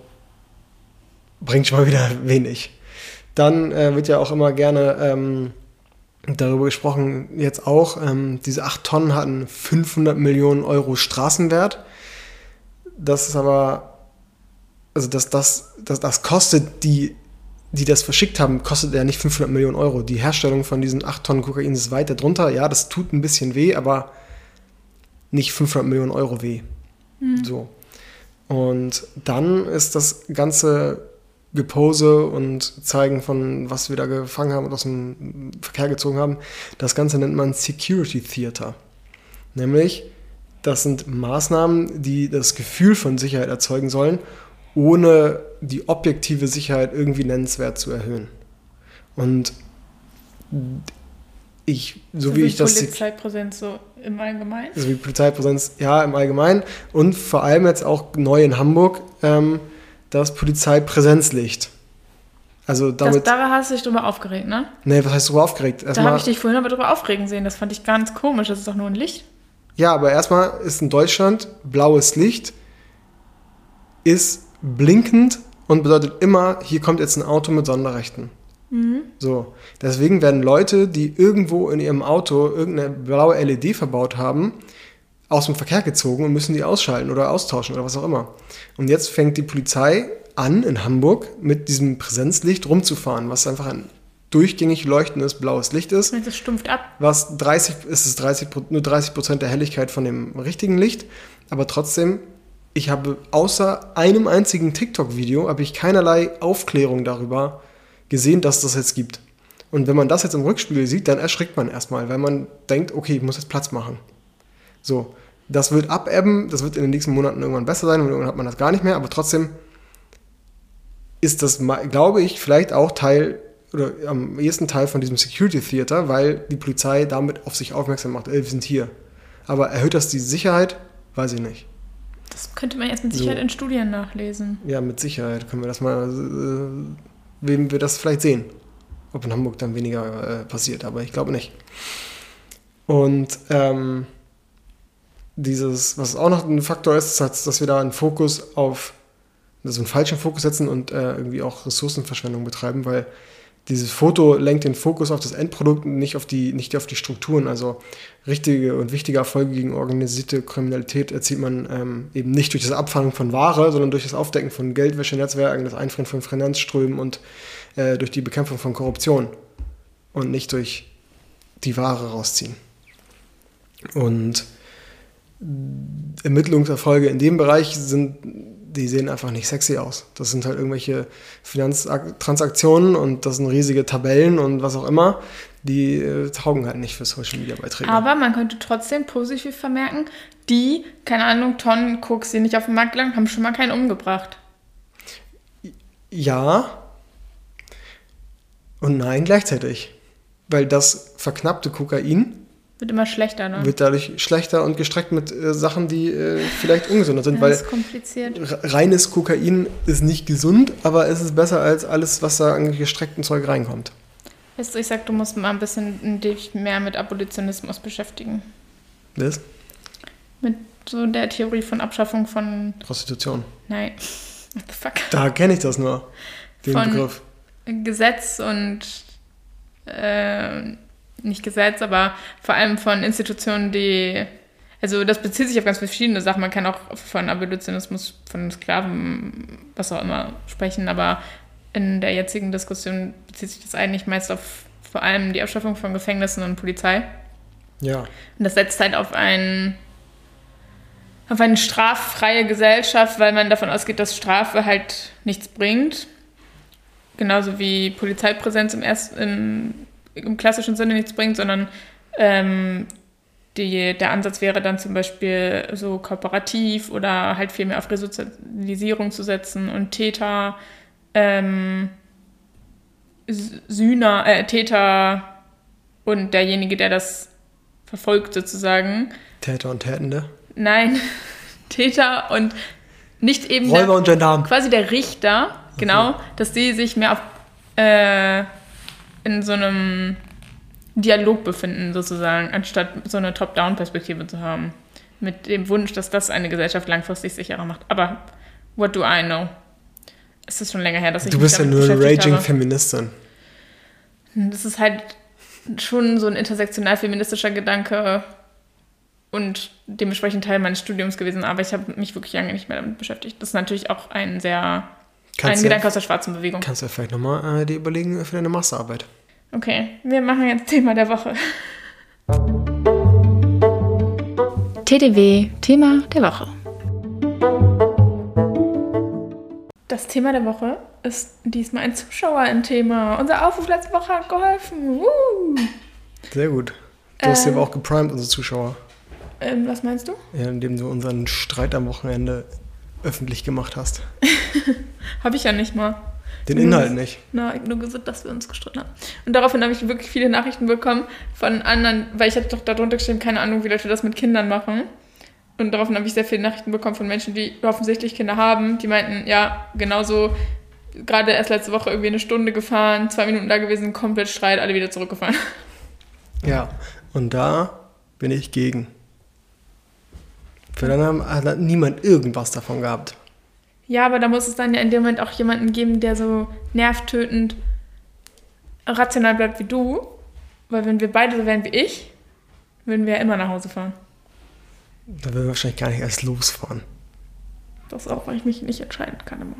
bringt schon mal wieder wenig. Dann äh, wird ja auch immer gerne ähm, darüber gesprochen, jetzt auch, ähm, diese acht Tonnen hatten fünfhundert Millionen Euro Straßenwert. Das ist aber, also das, das, das, das kostet die, die das verschickt haben, kostet ja nicht fünfhundert Millionen Euro. Die Herstellung von diesen acht Tonnen Kokain ist weiter drunter. Ja, das tut ein bisschen weh, aber nicht fünfhundert Millionen Euro weh. Hm. So. Und dann ist das ganze Gepose und Zeigen von, was wir da gefangen haben und aus dem Verkehr gezogen haben, das Ganze nennt man Security Theater. Nämlich, das sind Maßnahmen, die das Gefühl von Sicherheit erzeugen sollen, ohne die objektive Sicherheit irgendwie nennenswert zu erhöhen. Und ich, so, so wie ich das... Polizeipräsenz so im Allgemeinen? So wie Polizeipräsenz, ja, im Allgemeinen. Und vor allem jetzt auch neu in Hamburg, ähm, das Polizeipräsenzlicht. Also damit... Das, da hast du dich drüber aufgeregt, ne? Nee, was heißt drüber aufgeregt? Erstmal, da habe ich dich vorhin aber drüber aufregen sehen. Das fand ich ganz komisch. Das ist doch nur ein Licht. Ja, aber erstmal ist in Deutschland blaues Licht, ist blinkend und bedeutet immer, hier kommt jetzt ein Auto mit Sonderrechten. Mhm. So, deswegen werden Leute, die irgendwo in ihrem Auto irgendeine blaue L E D verbaut haben, aus dem Verkehr gezogen und müssen die ausschalten oder austauschen oder was auch immer. Und jetzt fängt die Polizei an, in Hamburg mit diesem Präsenzlicht rumzufahren, was einfach ein durchgängig leuchtendes blaues Licht ist. Und das stumpft ab. Was dreißig, ist es dreißig, nur dreißig Prozent der Helligkeit von dem richtigen Licht. Aber trotzdem, ich habe außer einem einzigen TikTok-Video, habe ich keinerlei Aufklärung darüber gesehen, dass das jetzt gibt. Und wenn man das jetzt im Rückspiegel sieht, dann erschrickt man erstmal, weil man denkt, okay, ich muss jetzt Platz machen. So, das wird abebben, das wird in den nächsten Monaten irgendwann besser sein und irgendwann hat man das gar nicht mehr, aber trotzdem ist das, glaube ich, vielleicht auch Teil oder am ehesten Teil von diesem Security Theater, weil die Polizei damit auf sich aufmerksam macht, ey, wir sind hier. Aber erhöht das die Sicherheit? Weiß ich nicht. Das könnte man jetzt mit Sicherheit So. in Studien nachlesen. Ja, mit Sicherheit können wir das mal, äh, wem wir das vielleicht sehen. Ob in Hamburg dann weniger äh, passiert, aber ich glaube nicht. Und ähm, dieses, was auch noch ein Faktor ist, ist, dass wir da einen Fokus auf, also einen falschen Fokus setzen und äh, irgendwie auch Ressourcenverschwendung betreiben, weil dieses Foto lenkt den Fokus auf das Endprodukt und nicht auf die, nicht auf die Strukturen. Also richtige und wichtige Erfolge gegen organisierte Kriminalität erzielt man ähm, eben nicht durch das Abfangen von Ware, sondern durch das Aufdecken von Geldwäschenetzwerken, das Einfrieren von Finanzströmen und äh, durch die Bekämpfung von Korruption und nicht durch die Ware rausziehen. Und Ermittlungserfolge in dem Bereich sind die sehen einfach nicht sexy aus. Das sind halt irgendwelche Finanztransaktionen und das sind riesige Tabellen und was auch immer. Die äh, taugen halt nicht für Social-Media-Beiträge. Aber man könnte trotzdem positiv vermerken, die, keine Ahnung, Tonnen Koks, die nicht auf dem Markt gelangen, haben schon mal keinen umgebracht. Ja und nein gleichzeitig. Weil das verknappte Kokain wird immer schlechter, ne? Wird dadurch schlechter und gestreckt mit äh, Sachen, die äh, vielleicht ungesünder sind. Ja, weil das ist kompliziert. Reines Kokain ist nicht gesund, aber es ist besser als alles, was da an gestrecktem Zeug reinkommt. Weißt du, ich sag, du musst mal ein bisschen dich mehr mit Abolitionismus beschäftigen. Was? Mit so der Theorie von Abschaffung von... Prostitution. Nein. What the fuck? Da kenne ich das nur, den von Begriff. Gesetz und... Äh, nicht Gesetz, aber vor allem von Institutionen, die... Also das bezieht sich auf ganz verschiedene Sachen. Man kann auch von Abolitionismus, von Sklaven, was auch immer, sprechen, aber in der jetzigen Diskussion bezieht sich das eigentlich meist auf vor allem die Abschaffung von Gefängnissen und Polizei. Ja. Und das setzt halt auf, ein, auf eine straffreie Gesellschaft, weil man davon ausgeht, dass Strafe halt nichts bringt. Genauso wie Polizeipräsenz im, ersten, in, im klassischen Sinne nichts bringt, sondern ähm, die, der Ansatz wäre dann zum Beispiel so kooperativ oder halt viel mehr auf Resozialisierung zu setzen und Täter, ähm, Sühner, äh, Täter und derjenige, der das verfolgt sozusagen. Täter und Tätende? Nein, Täter und nicht eben Räuber der, und Gendarmen. quasi der Richter, genau, okay. Dass die sich mehr auf, äh, in so einem Dialog befinden sozusagen, anstatt so eine Top-Down-Perspektive zu haben. Mit dem Wunsch, dass das eine Gesellschaft langfristig sicherer macht. Aber what do I know? Es ist schon länger her, dass ich Du mich bist ja nur eine raging Feministin. Das ist halt schon so ein intersektional-feministischer Gedanke und dementsprechend Teil meines Studiums gewesen, aber ich habe mich wirklich lange nicht mehr damit beschäftigt. Das ist natürlich auch ein sehr, kannst ein Gedanke ja, aus der schwarzen Bewegung. Kannst du ja vielleicht nochmal äh, dir überlegen für deine Masterarbeit. Okay, wir machen jetzt Thema der Woche. T D W, Thema der Woche. Das Thema der Woche ist diesmal ein Zuschauer im Thema. Unser Aufruf letzte Woche hat geholfen. Woo! Sehr gut. Du hast ähm, ja aber auch geprimed, unsere Zuschauer. Ähm, was meinst du? Ja, indem du unseren Streit am Wochenende öffentlich gemacht hast. Habe ich ja nicht mal. Den Inhalt nicht. Na, ich habe nur gesagt, dass wir uns gestritten haben. Und daraufhin habe ich wirklich viele Nachrichten bekommen von anderen, weil ich hatte doch darunter geschrieben, keine Ahnung, wie Leute das mit Kindern machen. Und daraufhin habe ich sehr viele Nachrichten bekommen von Menschen, die offensichtlich Kinder haben, die meinten, ja, genauso, gerade erst letzte Woche irgendwie eine Stunde gefahren, zwei Minuten da gewesen, komplett Streit, alle wieder zurückgefahren. Ja, und da bin ich gegen. Für dann hat niemand irgendwas davon gehabt. Ja, aber da muss es dann ja in dem Moment auch jemanden geben, der so nervtötend rational bleibt wie du. Weil wenn wir beide so wären wie ich, würden wir ja immer nach Hause fahren. Da würden wir wahrscheinlich gar nicht erst losfahren. Das auch, weil ich mich nicht entscheiden kann immer.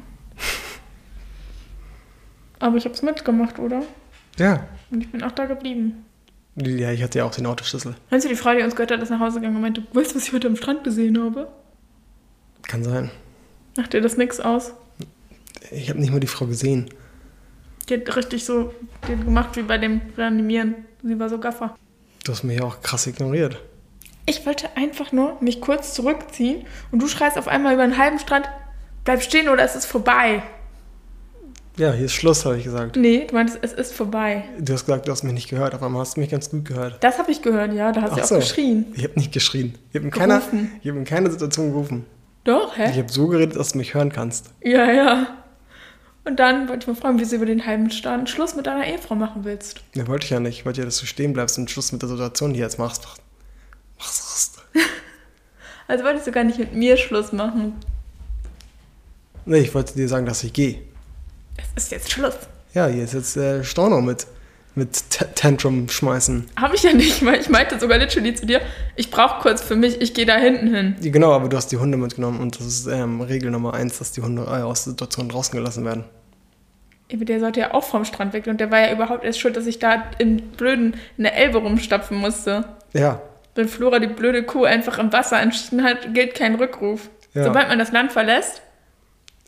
Aber ich habe es mitgemacht, oder? Ja. Und ich bin auch da geblieben. Ja, ich hatte ja auch den Autoschlüssel. Meinst du, die Frau, die uns gehört hat, ist nach Hause gegangen und meinte, weißt du, was ich heute am Strand gesehen habe? Kann sein. Macht dir das nix aus? Ich habe nicht mal die Frau gesehen. Die hat richtig so die hat gemacht wie bei dem Reanimieren. Sie war so Gaffer. Du hast mich ja auch krass ignoriert. Ich wollte einfach nur mich kurz zurückziehen und du schreist auf einmal über einen halben Strand, bleib stehen oder es ist vorbei. Ja, hier ist Schluss, habe ich gesagt. Nee, du meintest, es ist vorbei. Du hast gesagt, du hast mich nicht gehört, auf einmal hast du mich ganz gut gehört. Das habe ich gehört, ja, da hast du ja auch so geschrien. Ich habe nicht geschrien. Ich habe in, keiner, ich hab in keiner Situation gerufen. Doch, hä? Ich habe so geredet, dass du mich hören kannst. Ja, ja. Und dann wollte ich mal fragen, wie du über den halben Stand Schluss mit deiner Ehefrau machen willst. Ja, wollte ich ja nicht. Ich wollte ja, dass du stehen bleibst und Schluss mit der Situation, die jetzt machst. Machst du. Also wolltest du gar nicht mit mir Schluss machen? Nee, ich wollte dir sagen, dass ich gehe. Es ist jetzt Schluss. Ja, hier ist jetzt äh, Storno mit, mit T- Tantrum schmeißen. Habe ich ja nicht, weil ich meinte sogar literally zu dir, ich brauche kurz für mich, ich gehe da hinten hin. Ja, genau, aber du hast die Hunde mitgenommen und das ist ähm, Regel Nummer eins, dass die Hunde äh, aus der Situation draußen gelassen werden. Aber der sollte ja auch vom Strand weg und der war ja überhaupt erst schuld, dass ich da im Blöden in der Elbe rumstapfen musste. Ja. Wenn Flora die blöde Kuh einfach im Wasser entschieden hat, gilt kein Rückruf. Ja. Sobald man das Land verlässt,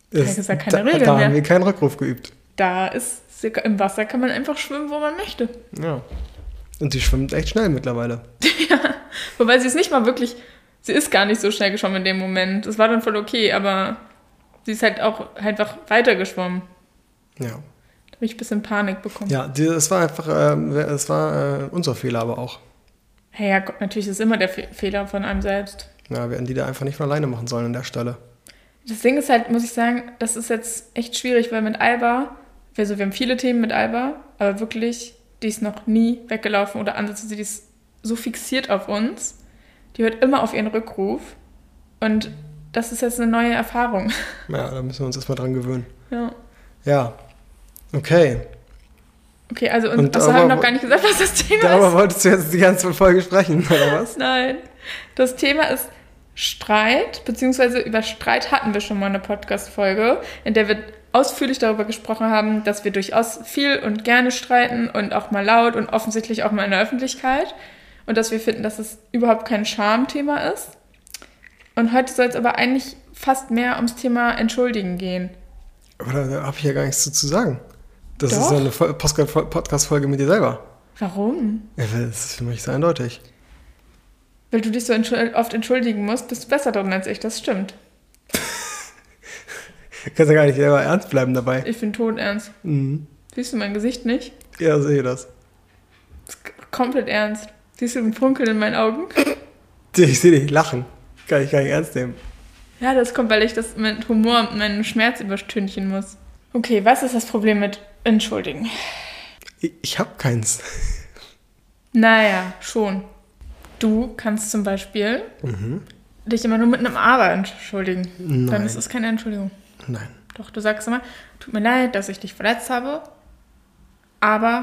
Ist, ist ja keine da, Regel da mehr. haben wir keinen Rückruf geübt. Da ist, im Wasser kann man einfach schwimmen, wo man möchte. Ja. Und sie schwimmt echt schnell mittlerweile. Ja, wobei sie ist nicht mal wirklich, sie ist gar nicht so schnell geschwommen in dem Moment. Es war dann voll okay, aber sie ist halt auch einfach weitergeschwommen. Ja. Da habe ich ein bisschen Panik bekommen. Ja, die, es war einfach, äh, es war äh, unser Fehler aber auch. Hey, ja, Gott, natürlich ist es immer der Fe- Fehler von einem selbst. Ja, wir hätten die da einfach nicht von alleine machen sollen an der Stelle. Das Ding ist halt, muss ich sagen, das ist jetzt echt schwierig, weil mit Alba, also wir haben viele Themen mit Alba, aber wirklich, die ist noch nie weggelaufen oder ansatzweise, die ist so fixiert auf uns. Die hört immer auf ihren Rückruf und das ist jetzt eine neue Erfahrung. Ja, da müssen wir uns erstmal dran gewöhnen. Ja. Ja, okay. Okay, also, und, Und also aber- haben wir noch gar nicht gesagt, was das Thema Darüber ist. wolltest du jetzt die ganze Folge sprechen, oder was? Nein. Das Thema ist Streit, beziehungsweise über Streit hatten wir schon mal eine Podcast-Folge, in der wir ausführlich darüber gesprochen haben, dass wir durchaus viel und gerne streiten und auch mal laut und offensichtlich auch mal in der Öffentlichkeit und dass wir finden, dass es überhaupt kein Schamthema ist. Und heute soll es aber eigentlich fast mehr ums Thema Entschuldigen gehen. Aber da habe ich ja gar nichts zu, zu sagen. Das Doch. ist ja eine Fol- Post- Podcast-Folge mit dir selber. Warum? Ja, das ist für mich so eindeutig. Weil du dich so entschuld- oft entschuldigen musst, bist du besser drin als ich, das stimmt. Du kannst ja gar nicht selber ernst bleiben dabei. Ich bin todernst. Mhm. Siehst du mein Gesicht nicht? Ja, sehe das. Das ist komplett ernst. Siehst du den Funkeln in meinen Augen? Ich sehe dich lachen. Kann ich gar nicht ernst nehmen. Ja, das kommt, weil ich das mit Humor und meinen Schmerz überstünchen muss. Okay, was ist das Problem mit Entschuldigen? Ich, ich habe keins. Naja, schon. Du kannst zum Beispiel Mhm. dich immer nur mit einem Aber entschuldigen. Nein. Dann ist es keine Entschuldigung. Nein. Doch, du sagst immer, tut mir leid, dass ich dich verletzt habe, aber...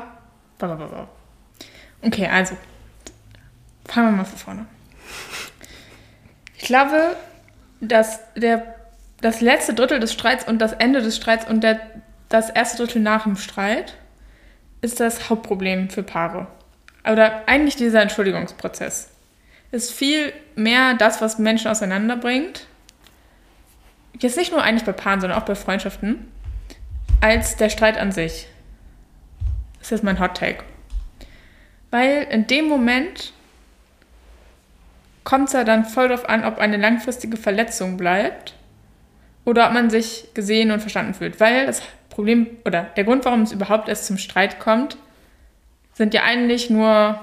Okay, also, fangen wir mal von vorne. Ich glaube, dass der, das letzte Drittel des Streits und das Ende des Streits und der, das erste Drittel nach dem Streit ist das Hauptproblem für Paare. Oder eigentlich dieser Entschuldigungsprozess. Ist viel mehr das, was Menschen auseinanderbringt. Jetzt nicht nur eigentlich bei Paaren, sondern auch bei Freundschaften, als der Streit an sich. Das ist jetzt mein Hot Take. Weil in dem Moment kommt es ja dann voll darauf an, ob eine langfristige Verletzung bleibt oder ob man sich gesehen und verstanden fühlt. Weil das Problem oder der Grund, warum es überhaupt erst zum Streit kommt, sind ja eigentlich nur,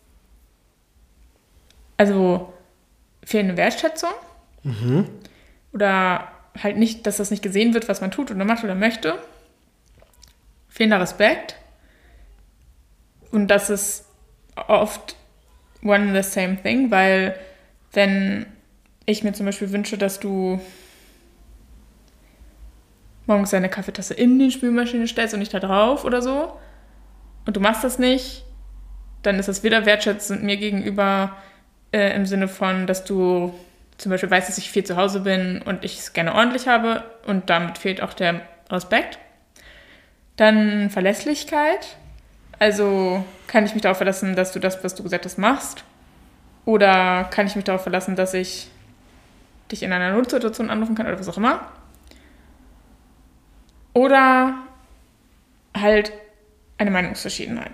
also fehlende Wertschätzung Mhm. oder halt nicht, dass das nicht gesehen wird, was man tut oder macht oder möchte. Fehlender Respekt. Und das ist oft one and the same thing, weil wenn ich mir zum Beispiel wünsche, dass du morgens deine Kaffeetasse in die Spülmaschine stellst und nicht da drauf oder so und du machst das nicht, dann ist das weder wertschätzend mir gegenüber äh, im Sinne von, dass du zum Beispiel weißt, dass ich viel zu Hause bin und ich es gerne ordentlich habe und damit fehlt auch der Respekt. Dann Verlässlichkeit. Also kann ich mich darauf verlassen, dass du das, was du gesagt hast, machst? Oder kann ich mich darauf verlassen, dass ich dich in einer Notsituation anrufen kann oder was auch immer? Oder halt eine Meinungsverschiedenheit.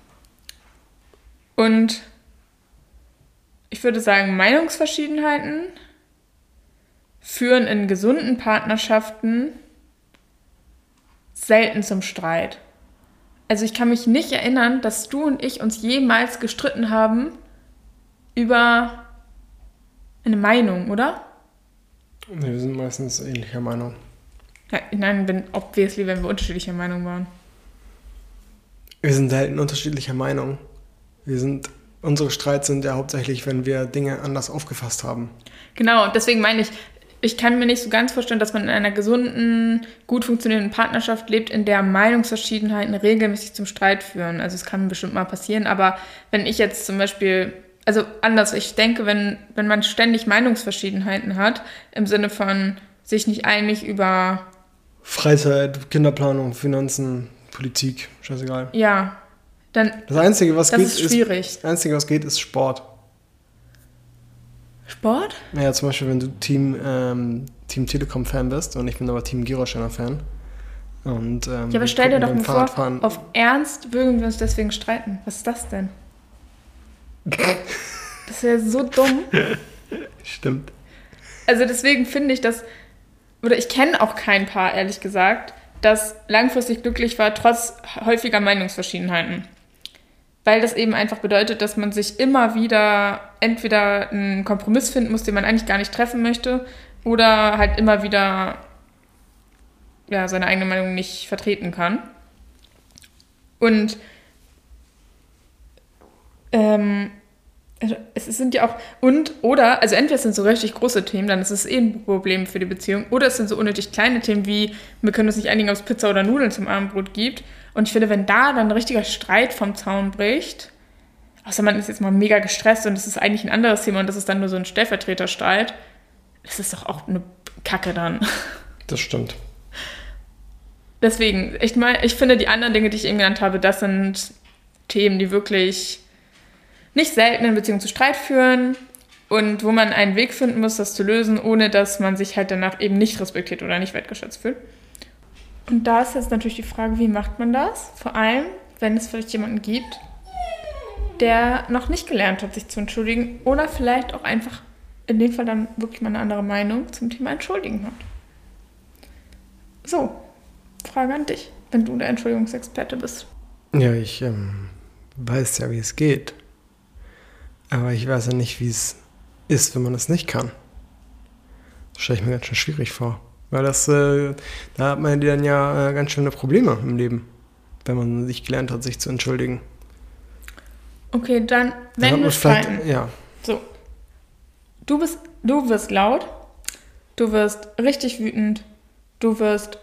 Und ich würde sagen, Meinungsverschiedenheiten führen in gesunden Partnerschaften selten zum Streit. Also ich kann mich nicht erinnern, dass du und ich uns jemals gestritten haben über eine Meinung, oder? Wir sind meistens ähnlicher Meinung. Ja, nein, wenn, obviously, wenn wir unterschiedlicher Meinung waren. Wir sind selten unterschiedlicher Meinung. Wir sind, unsere Streits sind ja hauptsächlich, wenn wir Dinge anders aufgefasst haben. Genau, und deswegen meine ich, ich kann mir nicht so ganz vorstellen, dass man in einer gesunden, gut funktionierenden Partnerschaft lebt, in der Meinungsverschiedenheiten regelmäßig zum Streit führen. Also es kann bestimmt mal passieren, aber wenn ich jetzt zum Beispiel, also anders, ich denke, wenn, wenn man ständig Meinungsverschiedenheiten hat, im Sinne von sich nicht einig über... Freizeit, Kinderplanung, Finanzen, Politik, scheißegal. Ja, dann... Das Einzige, was Das geht, ist schwierig. das Einzige, was geht, ist Sport. Sport? Ja, zum Beispiel, wenn du Team, ähm, Team Telekom-Fan bist und ich bin aber Team Giroscheiner-Fan. Und, ähm, ja, aber stell dir doch mal vor, Fahrradfahren. auf Ernst würden wir uns deswegen streiten. Was ist das denn? Das wäre so dumm. Stimmt. Also deswegen finde ich das, oder ich kenne auch kein Paar, ehrlich gesagt, das langfristig glücklich war, trotz häufiger Meinungsverschiedenheiten. Weil das eben einfach bedeutet, dass man sich immer wieder entweder einen Kompromiss finden muss, den man eigentlich gar nicht treffen möchte, oder halt immer wieder ja, seine eigene Meinung nicht vertreten kann. Und ähm, also es sind ja auch, und, oder, also entweder es sind so richtig große Themen, dann ist es eh ein Problem für die Beziehung, oder es sind so unnötig kleine Themen wie, wir können uns nicht einigen, ob es Pizza oder Nudeln zum Abendbrot gibt. Und ich finde, wenn da dann ein richtiger Streit vom Zaun bricht, außer man ist jetzt mal mega gestresst und es ist eigentlich ein anderes Thema und das ist dann nur so ein Stellvertreterstreit, das ist doch auch eine Kacke dann. Das stimmt. Deswegen, ich meine, ich finde, die anderen Dinge, die ich eben genannt habe, das sind Themen, die wirklich nicht selten in Beziehungen zu Streit führen und wo man einen Weg finden muss, das zu lösen, ohne dass man sich halt danach eben nicht respektiert oder nicht wertgeschätzt fühlt. Und da ist jetzt natürlich die Frage, wie macht man das? Vor allem, wenn es vielleicht jemanden gibt, der noch nicht gelernt hat, sich zu entschuldigen oder vielleicht auch einfach in dem Fall dann wirklich mal eine andere Meinung zum Thema Entschuldigen hat. So, Frage an dich, wenn du der Entschuldigungsexperte bist. Ja, ich ähm, weiß ja, wie es geht. Aber ich weiß ja nicht, wie es ist, wenn man es nicht kann. Das stelle ich mir ganz schön schwierig vor. Weil das, äh, da hat man dann ja äh, ganz schöne Probleme im Leben, wenn man nicht gelernt hat, sich zu entschuldigen. Okay, dann, wenn dann wir streiten. Ja. So, du bist, du wirst laut, du wirst richtig wütend, du wirst,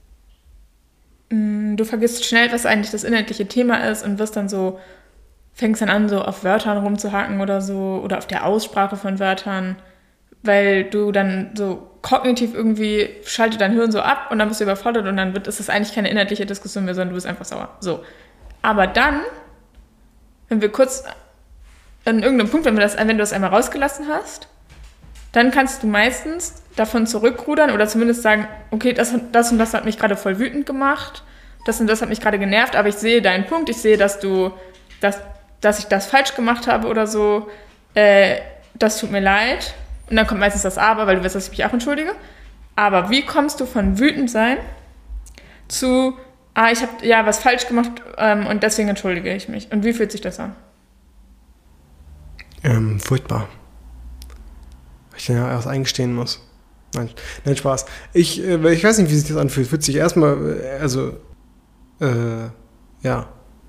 mh, du vergisst schnell, was eigentlich das inhaltliche Thema ist und wirst dann so, fängst dann an, so auf Wörtern rumzuhacken oder so, oder auf der Aussprache von Wörtern, weil du dann so kognitiv irgendwie schaltet dein Hirn so ab und dann bist du überfordert und dann wird, ist das eigentlich keine inhaltliche Diskussion mehr, sondern du bist einfach sauer. So. Aber dann, wenn wir kurz an irgendeinem Punkt, wenn, wir das, wenn du das einmal rausgelassen hast, dann kannst du meistens davon zurückrudern oder zumindest sagen, okay, das, das und das hat mich gerade voll wütend gemacht, das und das hat mich gerade genervt, aber ich sehe deinen Punkt, ich sehe, dass du, dass, dass ich das falsch gemacht habe oder so, äh, das tut mir leid. Und dann kommt meistens das Aber, weil du willst, dass ich mich auch entschuldige. Aber wie kommst du von wütend sein zu, ah, ich habe ja was falsch gemacht ähm, und deswegen entschuldige ich mich? Und wie fühlt sich das an? Ähm, furchtbar. Weil ich dann ja erst eingestehen muss. Nein, nein Spaß. Ich, äh, ich weiß nicht, wie sich das anfühlt. Fühlt sich erstmal, äh, also, äh, ja.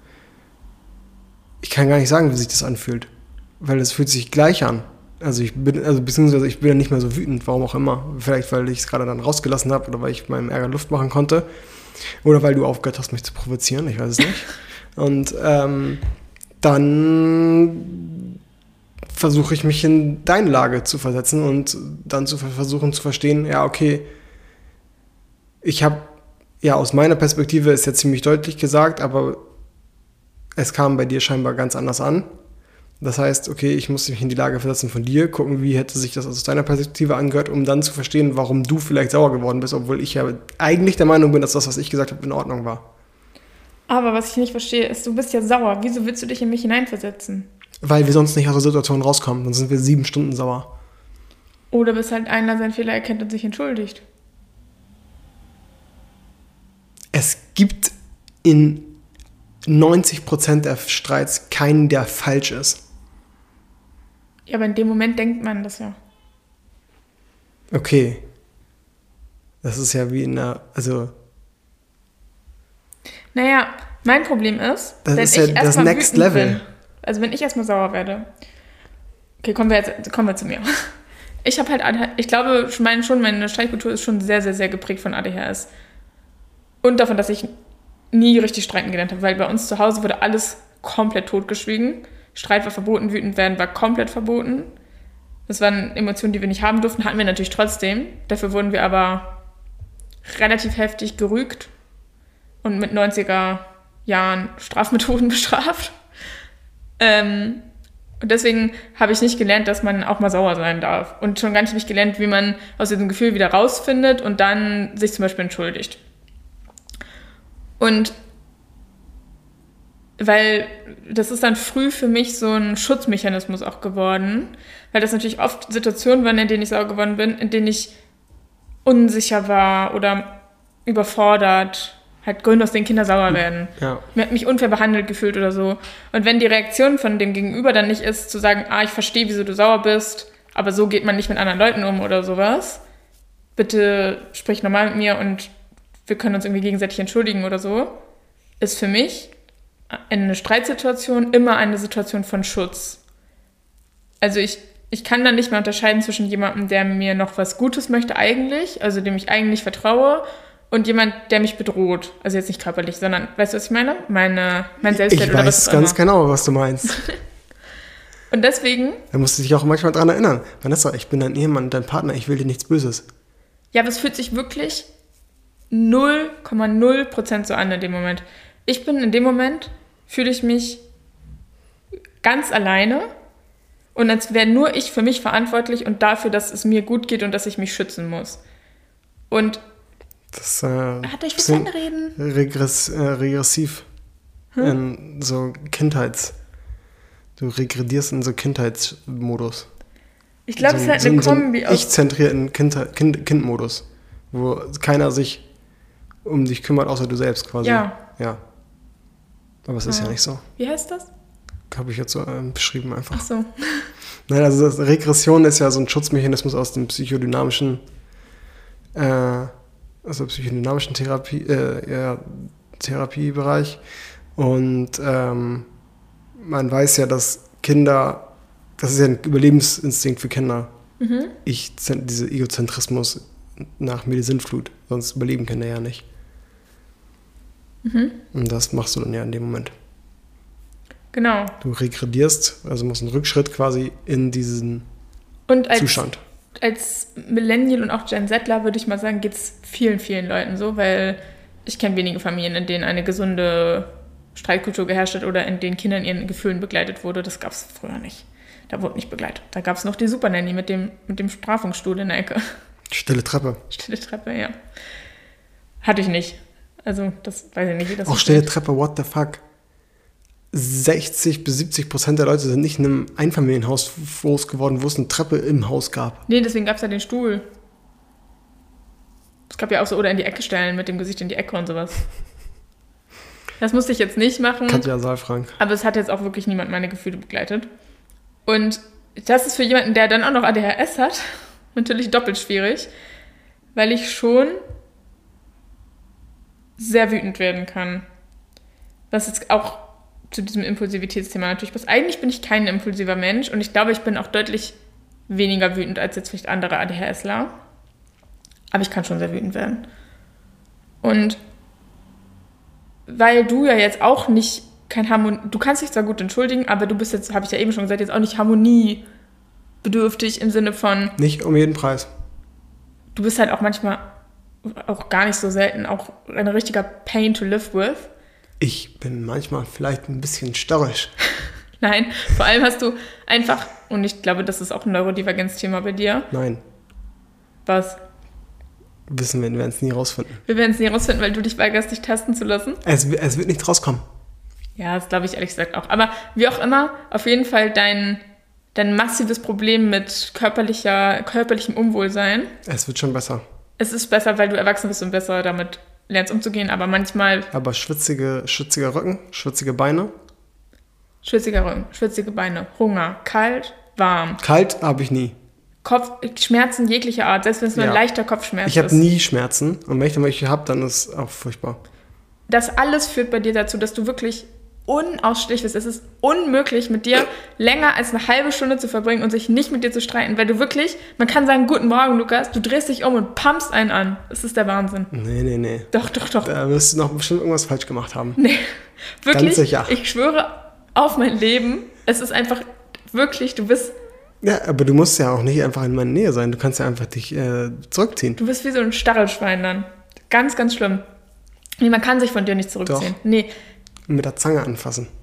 Ich kann gar nicht sagen, wie sich das anfühlt. Weil es fühlt sich gleich an. Also ich bin, also beziehungsweise ich bin ja nicht mehr so wütend, warum auch immer. Vielleicht, weil ich es gerade dann rausgelassen habe oder weil ich meinem Ärger Luft machen konnte. Oder weil du aufgehört hast, mich zu provozieren, ich weiß es nicht. Und ähm, dann versuche ich mich in deine Lage zu versetzen und dann zu versuchen zu verstehen, ja, okay, ich habe, ja, aus meiner Perspektive ist ja ziemlich deutlich gesagt, aber es kam bei dir scheinbar ganz anders an. Das heißt, okay, ich muss mich in die Lage versetzen von dir, gucken, wie hätte sich das aus deiner Perspektive angehört, um dann zu verstehen, warum du vielleicht sauer geworden bist, obwohl ich ja eigentlich der Meinung bin, dass das, was ich gesagt habe, in Ordnung war. Aber was ich nicht verstehe, ist, du bist ja sauer. Wieso willst du dich in mich hineinversetzen? Weil wir sonst nicht aus der Situation rauskommen. Dann sind wir sieben Stunden sauer. Oder bis halt einer seinen Fehler erkennt und sich entschuldigt. Es gibt in neunzig Prozent der Streits keinen, der falsch ist. Ja, aber in dem Moment denkt man das ja. Okay. Das ist ja wie in einer, also... Naja, mein Problem ist, das wenn ist ja ich das erstmal Next wütend Level. bin, also wenn ich erstmal sauer werde, okay, kommen wir jetzt, kommen wir zu mir. Ich habe halt, A D H S, ich glaube, mein, schon meine Streitkultur ist schon sehr, sehr, sehr geprägt von A D H S. Und davon, dass ich nie richtig streiten gelernt habe, weil bei uns zu Hause wurde alles komplett totgeschwiegen. Streit war verboten, wütend werden war komplett verboten. Das waren Emotionen, die wir nicht haben durften, hatten wir natürlich trotzdem. Dafür wurden wir aber relativ heftig gerügt und mit neunziger Jahren Strafmethoden bestraft. Ähm, Und deswegen habe ich nicht gelernt, dass man auch mal sauer sein darf. Und schon gar nicht, nicht gelernt, wie man aus diesem Gefühl wieder rausfindet und dann sich zum Beispiel entschuldigt. Und weil das ist dann früh für mich so ein Schutzmechanismus auch geworden, weil das natürlich oft Situationen waren, in denen ich sauer geworden bin, in denen ich unsicher war oder überfordert, halt Gründe, aus denen Kinder sauer werden. Ja. Mir hat mich unfair behandelt gefühlt oder so. Und wenn die Reaktion von dem Gegenüber dann nicht ist, zu sagen, ah, ich verstehe, wieso du sauer bist, aber so geht man nicht mit anderen Leuten um oder sowas, bitte sprich normal mit mir und wir können uns irgendwie gegenseitig entschuldigen oder so, ist für mich eine Streitsituation immer eine Situation von Schutz. Also ich, ich kann dann nicht mehr unterscheiden zwischen jemandem, der mir noch was Gutes möchte eigentlich, also dem ich eigentlich vertraue, und jemand, der mich bedroht. Also jetzt nicht körperlich, sondern, weißt du, was ich meine? Meine, mein Selbstwert oder was auch immer. Ich weiß ganz genau, was du meinst. Und deswegen... Da musst du dich auch manchmal dran erinnern. Vanessa, ich bin dein Ehemann, dein Partner, ich will dir nichts Böses. Ja, aber es fühlt sich wirklich null Komma null Prozent so an in dem Moment. Ich bin in dem Moment, fühle ich mich ganz alleine und als wäre nur ich für mich verantwortlich und dafür, dass es mir gut geht und dass ich mich schützen muss. Und das äh, hat euch was reden? Regress, äh, regressiv hm? in so Kindheits... Du regredierst in so Kindheitsmodus. Ich glaube, so, es ist halt so, eine so Kombi aus... Ich-zentrierten Kind, kind, Kindmodus, wo keiner sich um dich kümmert, außer du selbst quasi. Ja. Ja. Aber es ist ja, ja nicht so. Wie heißt das? Habe ich jetzt so ähm, beschrieben einfach. Ach so. Nein, also das, Regression ist ja so ein Schutzmechanismus aus dem psychodynamischen, äh, also psychodynamischen Therapie, äh, ja, Therapiebereich. Und ähm, man weiß ja, dass Kinder, das ist ja ein Überlebensinstinkt für Kinder. Mhm. Ich, dieser Egozentrismus nach mir die Sintflut, sonst überleben Kinder ja nicht. Mhm. Und das machst du dann ja in dem Moment. Genau. Du regredierst, also musst einen Rückschritt quasi in diesen und als, Zustand. Als Millennial und auch Gen Zler würde ich mal sagen, geht es vielen, vielen Leuten so, weil ich kenne wenige Familien, in denen eine gesunde Streitkultur geherrscht hat oder in denen Kinder in ihren Gefühlen begleitet wurde. Das gab es früher nicht. Da wurde nicht begleitet. Da gab es noch die Supernanny mit dem, mit dem Strafungsstuhl in der Ecke. Stille Treppe. Stille Treppe, ja. Hatte ich nicht. Also, das weiß ich nicht, wie das Auch stille Treppe, what the fuck? sechzig bis siebzig Prozent der Leute sind nicht in einem Einfamilienhaus groß geworden, wo es eine Treppe im Haus gab. Nee, deswegen gab es ja den Stuhl. Es gab ja auch so, oder in die Ecke stellen, mit dem Gesicht in die Ecke und sowas. Das musste ich jetzt nicht machen. Katja Saalfrank. Aber es hat jetzt auch wirklich niemand meine Gefühle begleitet. Und das ist für jemanden, der dann auch noch A D H S hat, natürlich doppelt schwierig, weil ich schon sehr wütend werden kann. Was jetzt auch zu diesem Impulsivitätsthema natürlich passt. Eigentlich bin ich kein impulsiver Mensch und ich glaube, ich bin auch deutlich weniger wütend als jetzt vielleicht andere ADHSler. Aber ich kann schon sehr wütend werden. Und weil du ja jetzt auch nicht kein Harmonie, du kannst dich zwar gut entschuldigen, aber du bist jetzt, habe ich ja eben schon gesagt, jetzt auch nicht harmoniebedürftig im Sinne von... Nicht um jeden Preis. Du bist halt auch manchmal, auch gar nicht so selten, auch ein richtiger Pain to live with. Ich bin manchmal vielleicht ein bisschen störrisch. Nein, vor allem hast du einfach, und ich glaube, das ist auch ein Neurodivergenz-Thema bei dir. Nein. Was? Wissen wir, wir werden es nie rausfinden. Wir werden es nie rausfinden, weil du dich weigerst, dich tasten zu lassen? Es, es wird nichts rauskommen. Ja, das glaube ich ehrlich gesagt auch. Aber wie auch immer, auf jeden Fall dein, dein massives Problem mit körperlicher, körperlichem Unwohlsein. Es wird schon besser. Es ist besser, weil du erwachsen bist und besser damit lernst umzugehen, aber manchmal... Aber schwitzige, schwitziger Rücken, schwitzige Beine. Schwitziger Rücken, schwitzige Beine, Hunger, kalt, warm. Kalt habe ich nie. Kopf, Schmerzen jeglicher Art, selbst wenn es nur ja. ein leichter Kopfschmerz ich ist. Ich habe nie Schmerzen und wenn ich dann welche habe, dann ist es auch furchtbar. Das alles führt bei dir dazu, dass du wirklich unausstehlich bist. Es ist unmöglich, mit dir länger als eine halbe Stunde zu verbringen und sich nicht mit dir zu streiten, weil du wirklich, man kann sagen, guten Morgen, Lukas, du drehst dich um und pumpst einen an. Das ist der Wahnsinn. Nee, nee, nee. Doch, doch, doch. Da wirst du noch bestimmt irgendwas falsch gemacht haben. Nee, wirklich, ganz sicher. Ich schwöre auf mein Leben, es ist einfach wirklich, du bist... Ja, aber du musst ja auch nicht einfach in meiner Nähe sein. Du kannst ja einfach dich äh, zurückziehen. Du bist wie so ein Stachelschwein dann. Ganz, ganz schlimm. Nee, man kann sich von dir nicht zurückziehen. Doch. Nee. Mit der Zange anfassen.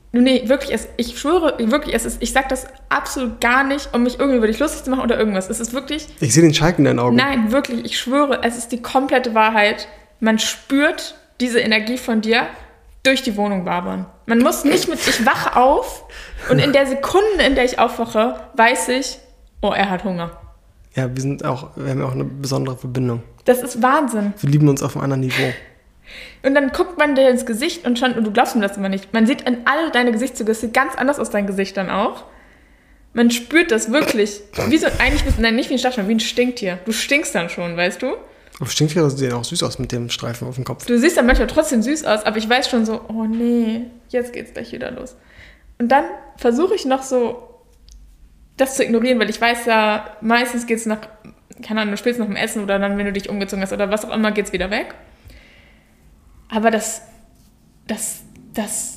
Nee, wirklich, es, ich schwöre, wirklich, es ist, ich sag das absolut gar nicht, um mich irgendwie über dich lustig zu machen oder irgendwas. Es ist wirklich... Ich sehe den Schalk in deinen Augen. Nein, wirklich, ich schwöre, es ist die komplette Wahrheit. Man spürt diese Energie von dir durch die Wohnung wabern. Man muss nicht mit, ich wache auf und in der Sekunde, in der ich aufwache, weiß ich, oh, er hat Hunger. Ja, wir sind auch, wir haben ja auch eine besondere Verbindung. Das ist Wahnsinn. Wir lieben uns auf einem anderen Niveau. Und dann guckt man dir ins Gesicht und schon, und du glaubst mir das immer nicht, man sieht in all deine Gesichtszüge, es sieht ganz anders aus deinen Gesichtern auch. Man spürt das wirklich. Wie so, eigentlich bist du, nein, nicht wie ein Stadtschwein, wie ein Stinktier. Du stinkst dann schon, weißt du? Aber Stinktiere sehen auch süß aus mit dem Streifen auf dem Kopf. Du siehst dann manchmal trotzdem süß aus, aber ich weiß schon so, oh nee, jetzt geht's gleich wieder los. Und dann versuche ich noch so, das zu ignorieren, weil ich weiß ja, meistens geht's nach, keine Ahnung, du spielst nach dem Essen oder dann, wenn du dich umgezogen hast oder was auch immer, geht's wieder weg. Aber das, das, das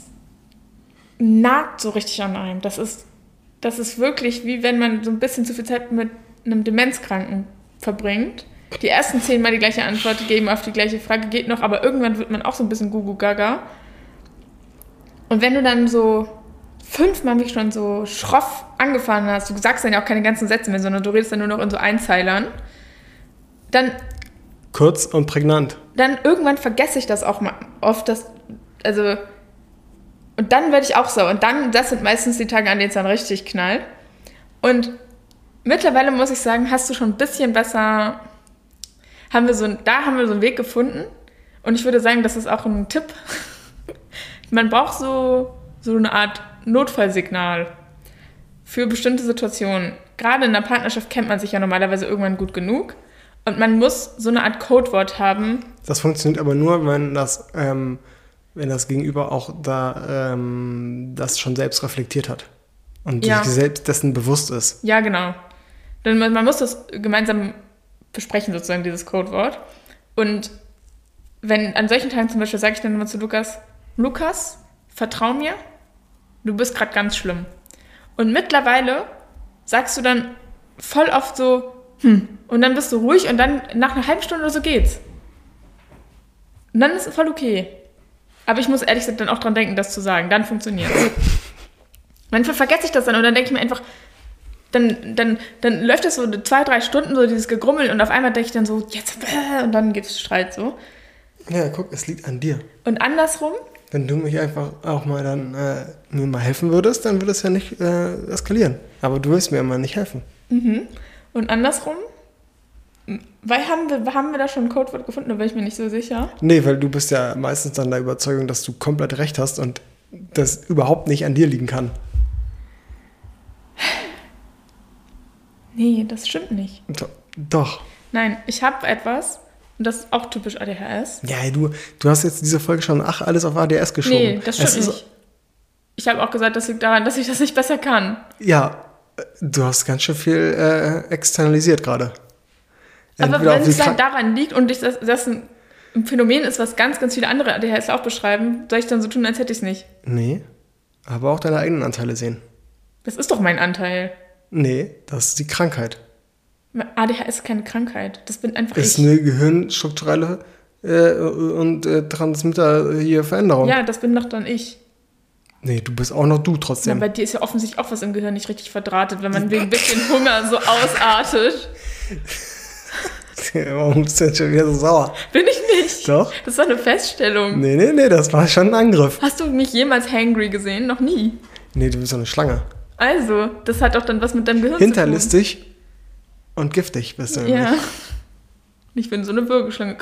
nagt so richtig an einem. Das ist, das ist wirklich wie wenn man so ein bisschen zu viel Zeit mit einem Demenzkranken verbringt. Die ersten zehnmal die gleiche Antwort geben auf die gleiche Frage, geht noch, aber irgendwann wird man auch so ein bisschen gugu-gaga. Und wenn du dann so fünfmal mich schon so schroff angefahren hast, du sagst dann ja auch keine ganzen Sätze mehr, sondern du redest dann nur noch in so Einzeilern, dann... Kurz und prägnant. Dann irgendwann vergesse ich das auch mal oft, dass, also, und dann werde ich auch so. Und dann, das sind meistens die Tage, an denen es dann richtig knallt. Und mittlerweile muss ich sagen, hast du schon ein bisschen besser, haben wir so, da haben wir so einen Weg gefunden. Und ich würde sagen, das ist auch ein Tipp. Man braucht so, so eine Art Notfallsignal für bestimmte Situationen. Gerade in einer Partnerschaft kennt man sich ja normalerweise irgendwann gut genug. Und man muss so eine Art Codewort haben. Das funktioniert aber nur, wenn das, ähm, wenn das Gegenüber auch da ähm, das schon selbst reflektiert hat. Und Ja. sich selbst dessen bewusst ist. Ja, genau. Denn man, man muss das gemeinsam besprechen, sozusagen, dieses Codewort. Und wenn an solchen Tagen zum Beispiel sage ich dann immer zu Lukas, Lukas, vertrau mir, du bist gerade ganz schlimm. Und mittlerweile sagst du dann voll oft so, hm, und dann bist du ruhig und dann nach einer halben Stunde oder so geht's. Und dann ist es voll okay. Aber ich muss ehrlich gesagt dann auch dran denken, das zu sagen. Dann funktioniert's. Manchmal vergesse ich das dann und dann denke ich mir einfach, dann, dann, dann läuft das so zwei, drei Stunden, so dieses Gegrummel und auf einmal denke ich dann so, jetzt, und dann gibt's Streit so. Ja, guck, es liegt an dir. Und andersrum, Wenn du mich einfach auch mal dann äh, mir mal helfen würdest, dann würde es ja nicht äh, eskalieren. Aber du willst mir immer nicht helfen. mhm. Und andersrum, weil haben wir, haben wir da schon ein Codewort gefunden, da bin ich mir nicht so sicher. Nee, weil du bist ja meistens dann der Überzeugung, dass du komplett recht hast und das überhaupt nicht an dir liegen kann. Nee, das stimmt nicht. Do- Doch. Nein, ich habe etwas, und das ist auch typisch A D H S. Ja, du, du hast jetzt diese Folge schon, ach, alles auf A D S geschoben. Nee, das stimmt Es ist- nicht. Ich habe auch gesagt, das liegt daran, dass ich das nicht besser kann. Ja, du hast ganz schön viel äh, externalisiert gerade. Aber Entweder wenn auf die es dann Krank- daran liegt und ich das, das ein Phänomen ist, was ganz, ganz viele andere A D H S auch beschreiben, soll ich dann so tun, als hätte ich es nicht? Nee, aber auch deine eigenen Anteile sehen. Das ist doch mein Anteil. Nee, das ist die Krankheit. A D H S ist keine Krankheit. Das bin einfach Das ist ich. eine gehirnstrukturelle äh, und äh, Transmitter hier Veränderung. Ja, das bin doch dann ich. Nee, du bist auch noch du Na, trotzdem. bei dir ist ja offensichtlich auch was im Gehirn nicht richtig verdrahtet, wenn man wegen ein bisschen Hunger so ausartet. Warum bist du jetzt schon wieder so sauer? Bin ich nicht. Doch. Das war eine Feststellung. Nee, nee, nee, das war schon ein Angriff. Hast du mich jemals hangry gesehen? Noch nie. Nee, du bist so eine Schlange. Also, das hat doch dann was mit deinem Gehirn zu Hinterlistig und giftig bist du tun. nämlich. Ja. Ich bin so eine Würgeschlange.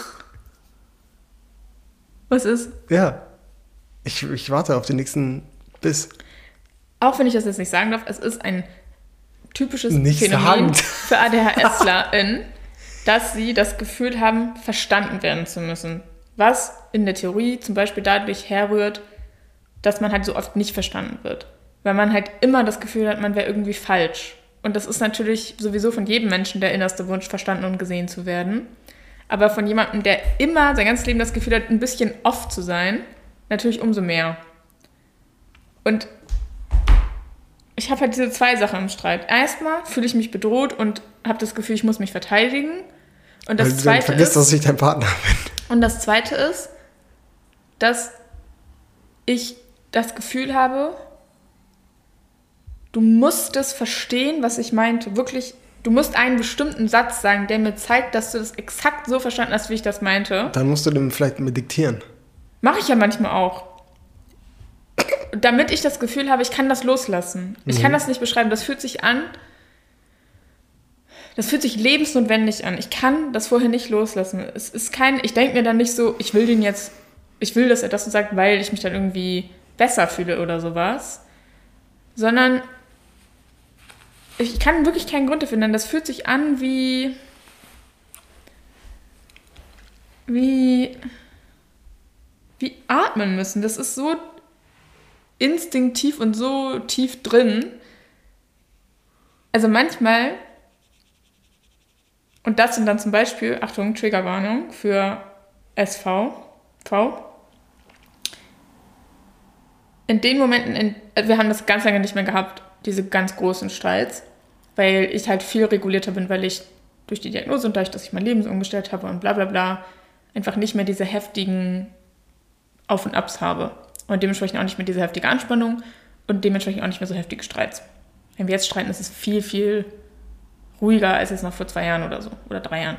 Was ist? Ja. Ich, ich warte auf den nächsten Biss. Auch wenn ich das jetzt nicht sagen darf, es ist ein typisches Nicht Phänomen sagen. für ADHSlerInnen, dass sie das Gefühl haben, verstanden werden zu müssen. Was in der Theorie zum Beispiel dadurch herrührt, dass man halt so oft nicht verstanden wird. Weil man halt immer das Gefühl hat, man wäre irgendwie falsch. Und das ist natürlich sowieso von jedem Menschen der innerste Wunsch, verstanden und gesehen zu werden. Aber von jemandem, der immer sein ganzes Leben das Gefühl hat, ein bisschen off zu sein, natürlich umso mehr. Und ich habe halt diese zwei Sachen im Streit. Erstmal fühle ich mich bedroht und habe das Gefühl, ich muss mich verteidigen. Und das Weil du dann Zweite vergisst, ist, dass ich dein Partner bin. und das Zweite ist, dass ich das Gefühl habe, du musst es verstehen, was ich meinte. Wirklich, du musst einen bestimmten Satz sagen, der mir zeigt, dass du das exakt so verstanden hast, wie ich das meinte. Dann musst du dem vielleicht mit diktieren. Mache ich ja manchmal auch. Damit ich das Gefühl habe, ich kann das loslassen. Ich mhm. kann das nicht beschreiben. Das fühlt sich an, das fühlt sich lebensnotwendig an. Ich kann das vorher nicht loslassen. Es ist kein, ich denke mir dann nicht so, ich will den jetzt, ich will, dass er das so sagt, weil ich mich dann irgendwie besser fühle oder sowas. Sondern ich kann wirklich keinen Grund dafür nennen. Das fühlt sich an wie, wie, wie atmen müssen. Das ist so instinktiv und so tief drin. Also manchmal, und das sind dann zum Beispiel, Achtung, Triggerwarnung für S V, V. In den Momenten, in, also wir haben das ganz lange nicht mehr gehabt, diese ganz großen Streits, weil ich halt viel regulierter bin, weil ich durch die Diagnose und dadurch, dass ich mein Leben so umgestellt habe und bla bla bla, einfach nicht mehr diese heftigen Auf- und Abs habe. Und dementsprechend auch nicht mehr diese heftige Anspannung und dementsprechend auch nicht mehr so heftige Streits. Wenn wir jetzt streiten, ist es viel, viel ruhiger als jetzt noch vor zwei Jahren oder so, oder drei Jahren.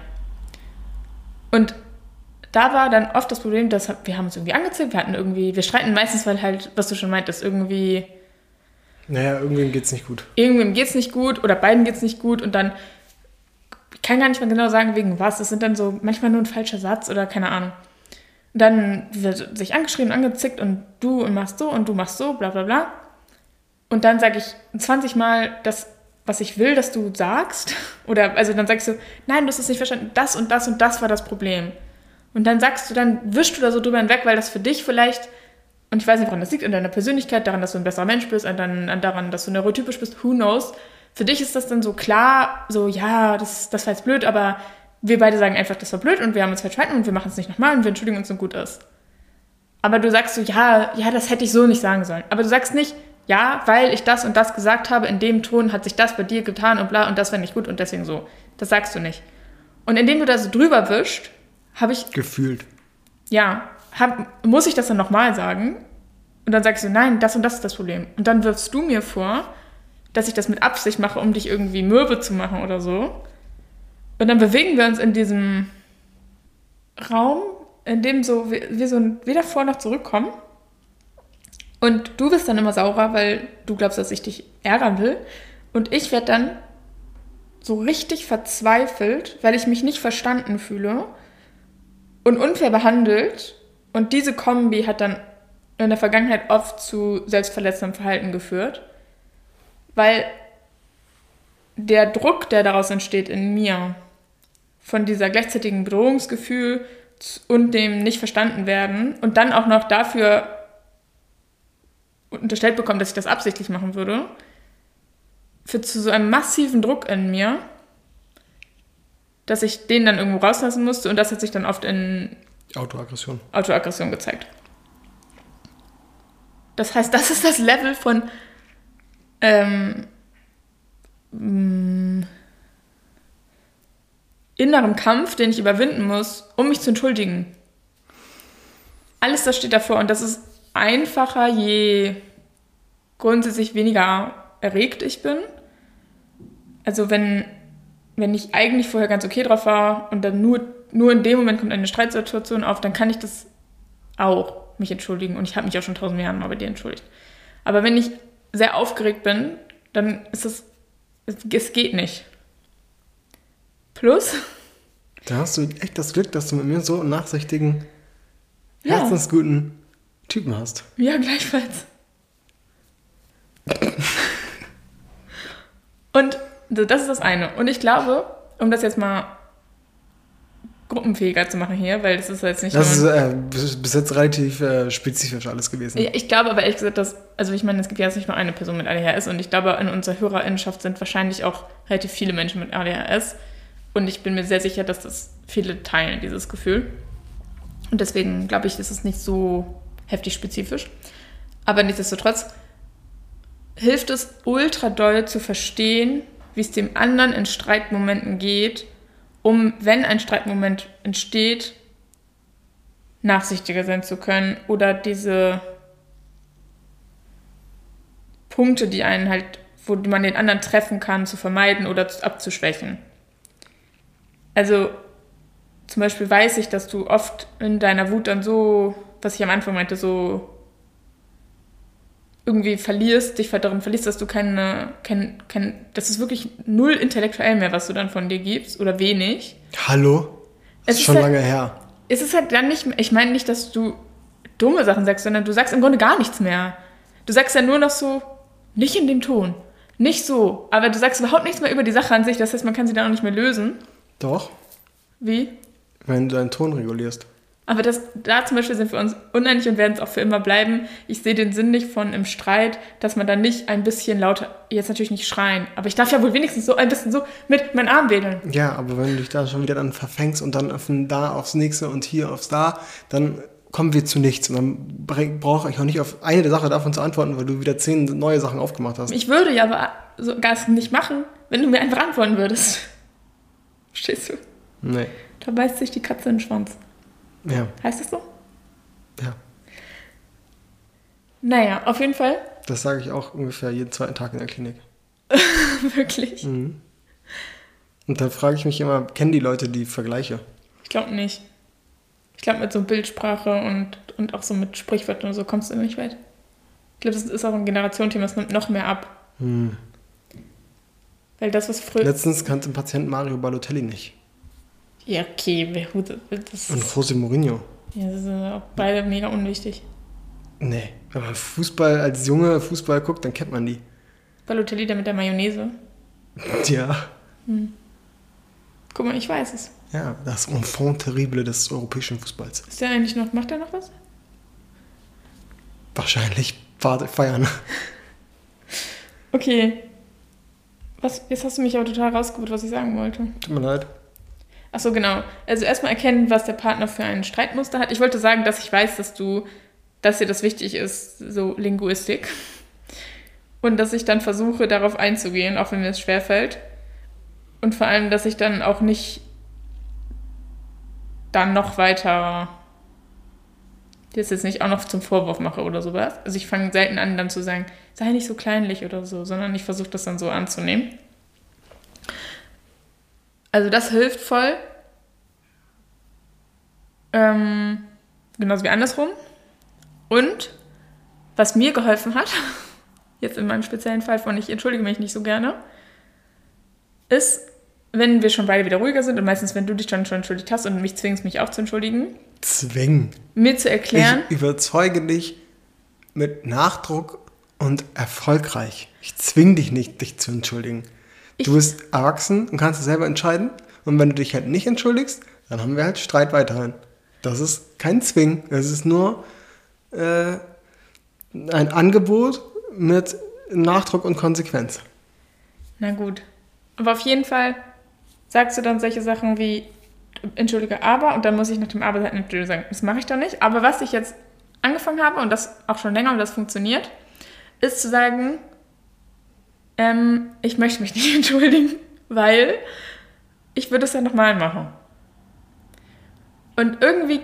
Und da war dann oft das Problem, dass wir haben uns irgendwie angezickt, wir hatten irgendwie, wir streiten meistens, weil halt, was du schon meintest, irgendwie... Naja, irgendwem geht's nicht gut. Irgendwem geht's nicht gut oder beiden geht's nicht gut und dann, ich kann gar nicht mehr genau sagen, wegen was. Das sind dann so manchmal nur ein falscher Satz oder keine Ahnung. Und dann wird sich angeschrien, angezickt und du und machst so und du machst so, bla bla bla. Und dann sage ich zwanzig Mal das, was ich will, dass du sagst. Oder also dann sagst du, nein, du hast es nicht verstanden, das und das und das war das Problem. Und dann sagst du, dann wischst du da so drüber hinweg, weil das für dich vielleicht, und ich weiß nicht, woran das liegt, an deiner Persönlichkeit, daran, dass du ein besserer Mensch bist, an, dann, an daran, dass du neurotypisch bist, who knows. Für dich ist das dann so klar, so, ja, das, das war jetzt blöd, aber wir beide sagen einfach, das war blöd und wir haben uns verstanden und wir machen es nicht nochmal und wir entschuldigen uns und gut ist. Aber du sagst so, ja, ja, das hätte ich so nicht sagen sollen. Aber du sagst nicht, ja, weil ich das und das gesagt habe, in dem Ton hat sich das bei dir getan und bla und das war nicht gut und deswegen so. Das sagst du nicht. Und indem du da so drüber wischst, habe ich... Gefühlt. Ja, hab, muss ich das dann nochmal sagen? Und dann sagst du, nein, das und das ist das Problem. Und dann wirfst du mir vor, dass ich das mit Absicht mache, um dich irgendwie mürbe zu machen oder so. Und dann bewegen wir uns in diesem Raum, in dem so wir, wir so weder vor noch zurückkommen. Und du bist dann immer saurer, weil du glaubst, dass ich dich ärgern will. Und ich werde dann so richtig verzweifelt, weil ich mich nicht verstanden fühle und unfair behandelt. Und diese Kombi hat dann in der Vergangenheit oft zu selbstverletzendem Verhalten geführt, weil der Druck, der daraus entsteht in mir, von dieser gleichzeitigen Bedrohungsgefühl und dem nicht verstanden werden und dann auch noch dafür unterstellt bekommen, dass ich das absichtlich machen würde, führt zu so einem massiven Druck in mir, dass ich den dann irgendwo rauslassen musste und das hat sich dann oft in Autoaggression. Autoaggression gezeigt. Das heißt, das ist das Level von ähm, mh, innerem Kampf, den ich überwinden muss, um mich zu entschuldigen. Alles das steht davor und das ist einfacher, je grundsätzlich weniger erregt ich bin. Also wenn, wenn ich eigentlich vorher ganz okay drauf war und dann nur, nur in dem Moment kommt eine Streitsituation auf, dann kann ich das auch mich entschuldigen. Und ich habe mich auch schon tausend Jahren mal bei dir entschuldigt. Aber wenn ich sehr aufgeregt bin, dann ist es, es, es geht nicht. Plus... Da hast du echt das Glück, dass du mit mir so einen nachsichtigen, ja. herzensguten Typen hast. Ja, gleichfalls. Und das ist das eine. Und ich glaube, um das jetzt mal gruppenfähiger zu machen hier, weil das ist jetzt nicht... Das ist äh, bis, bis jetzt relativ äh, spezifisch alles gewesen. Ja, ich glaube aber ehrlich gesagt, dass... Also ich meine, es gibt ja jetzt nicht nur eine Person mit A D H S und ich glaube, in unserer Hörerinnenschaft sind wahrscheinlich auch relativ viele Menschen mit A D H S. Und ich bin mir sehr sicher, dass das viele teilen, dieses Gefühl. Und deswegen glaube ich, ist es nicht so heftig spezifisch. Aber nichtsdestotrotz hilft es ultra doll zu verstehen, wie es dem anderen in Streitmomenten geht, um, wenn ein Streitmoment entsteht, nachsichtiger sein zu können oder diese Punkte, die einen halt, wo man den anderen treffen kann, zu vermeiden oder abzuschwächen. Also zum Beispiel weiß ich, dass du oft in deiner Wut dann so, was ich am Anfang meinte, so irgendwie verlierst, dich darin verlierst, dass du keine, kein, kein, das ist wirklich null intellektuell mehr, was du dann von dir gibst oder wenig. Hallo? Das Es ist schon ist halt, lange her. Es ist halt dann nicht mehr, ich meine nicht, dass du dumme Sachen sagst, sondern du sagst im Grunde gar nichts mehr. Du sagst ja nur noch so, nicht in dem Ton, nicht so, aber du sagst überhaupt nichts mehr über die Sache an sich, das heißt, man kann sie dann auch nicht mehr lösen. Doch, Wie? wenn du deinen Ton regulierst. Aber das, da zum Beispiel sind wir uns uneinig und werden es auch für immer bleiben. Ich sehe den Sinn nicht von im Streit, dass man dann nicht ein bisschen lauter, jetzt natürlich nicht schreien, aber ich darf ja wohl wenigstens so ein bisschen so mit meinen Arm wedeln. Ja, aber wenn du dich da schon wieder dann verfängst und dann von da aufs nächste und hier aufs da, dann kommen wir zu nichts. Und dann brauche ich auch nicht auf eine Sache davon zu antworten, weil du wieder zehn neue Sachen aufgemacht hast. Ich würde ja aber so gar nicht machen, wenn du mir einfach antworten würdest. Verstehst du? Nee. Da beißt sich die Katze in den Schwanz. Ja. Heißt das so? Ja. Naja, auf jeden Fall. Das sage ich auch ungefähr jeden zweiten Tag in der Klinik. Wirklich? Mhm. Und dann frage ich mich immer, kennen die Leute die Vergleiche? Ich glaube nicht. Ich glaube, mit so Bildsprache und, und auch so mit Sprichwörtern und so kommst du nicht weit. Ich glaube, das ist auch ein Generationenthema, das nimmt noch mehr ab. Hm. Weil das, was früher... Letztens kannte ein Patient Mario Balotelli nicht. Ja, okay, wer das Und José Mourinho. Ja, das sind auch beide mega unwichtig. Nee, wenn man Fußball als Junge Fußball guckt, dann kennt man die. Balotelli, der mit der Mayonnaise. Ja. Hm. Guck mal, ich weiß es. Ja, das Enfant terrible des europäischen Fußballs. Ist der eigentlich noch, macht der noch was? Wahrscheinlich feiern. Okay. Was, jetzt hast du mich aber total rausgeholt, was ich sagen wollte. Tut mir leid. Ach so, genau. Also erstmal erkennen, was der Partner für ein Streitmuster hat. Ich wollte sagen, dass ich weiß, dass du, dass dir das wichtig ist, so Linguistik. Und dass ich dann versuche, darauf einzugehen, auch wenn mir es schwerfällt. Und vor allem, dass ich dann auch nicht dann noch weiter das jetzt nicht auch noch zum Vorwurf mache oder sowas. Also ich fange selten an, dann zu sagen, sei nicht so kleinlich oder so, sondern ich versuche das dann so anzunehmen. Also das hilft voll. Ähm, genauso wie andersrum. Und was mir geholfen hat, jetzt in meinem speziellen Fall von ich entschuldige mich nicht so gerne, ist, wenn wir schon beide wieder ruhiger sind und meistens, wenn du dich dann schon entschuldigt hast und mich zwingst, mich auch zu entschuldigen. Zwingen. Mir zu erklären. Ich überzeuge dich mit Nachdruck und erfolgreich. Ich zwinge dich nicht, dich zu entschuldigen. Ich, du bist erwachsen und kannst es selber entscheiden. Und wenn du dich halt nicht entschuldigst, dann haben wir halt Streit weiterhin. Das ist kein Zwing. Das ist nur äh, ein Angebot mit Nachdruck und Konsequenz. Na gut. Aber auf jeden Fall sagst du dann solche Sachen wie entschuldige, aber, und dann muss ich nach dem Aber natürlich sagen, das mache ich doch nicht. Aber was ich jetzt angefangen habe, und das auch schon länger und das funktioniert, ist zu sagen, ähm, ich möchte mich nicht entschuldigen, weil ich würde es ja nochmal machen. Und irgendwie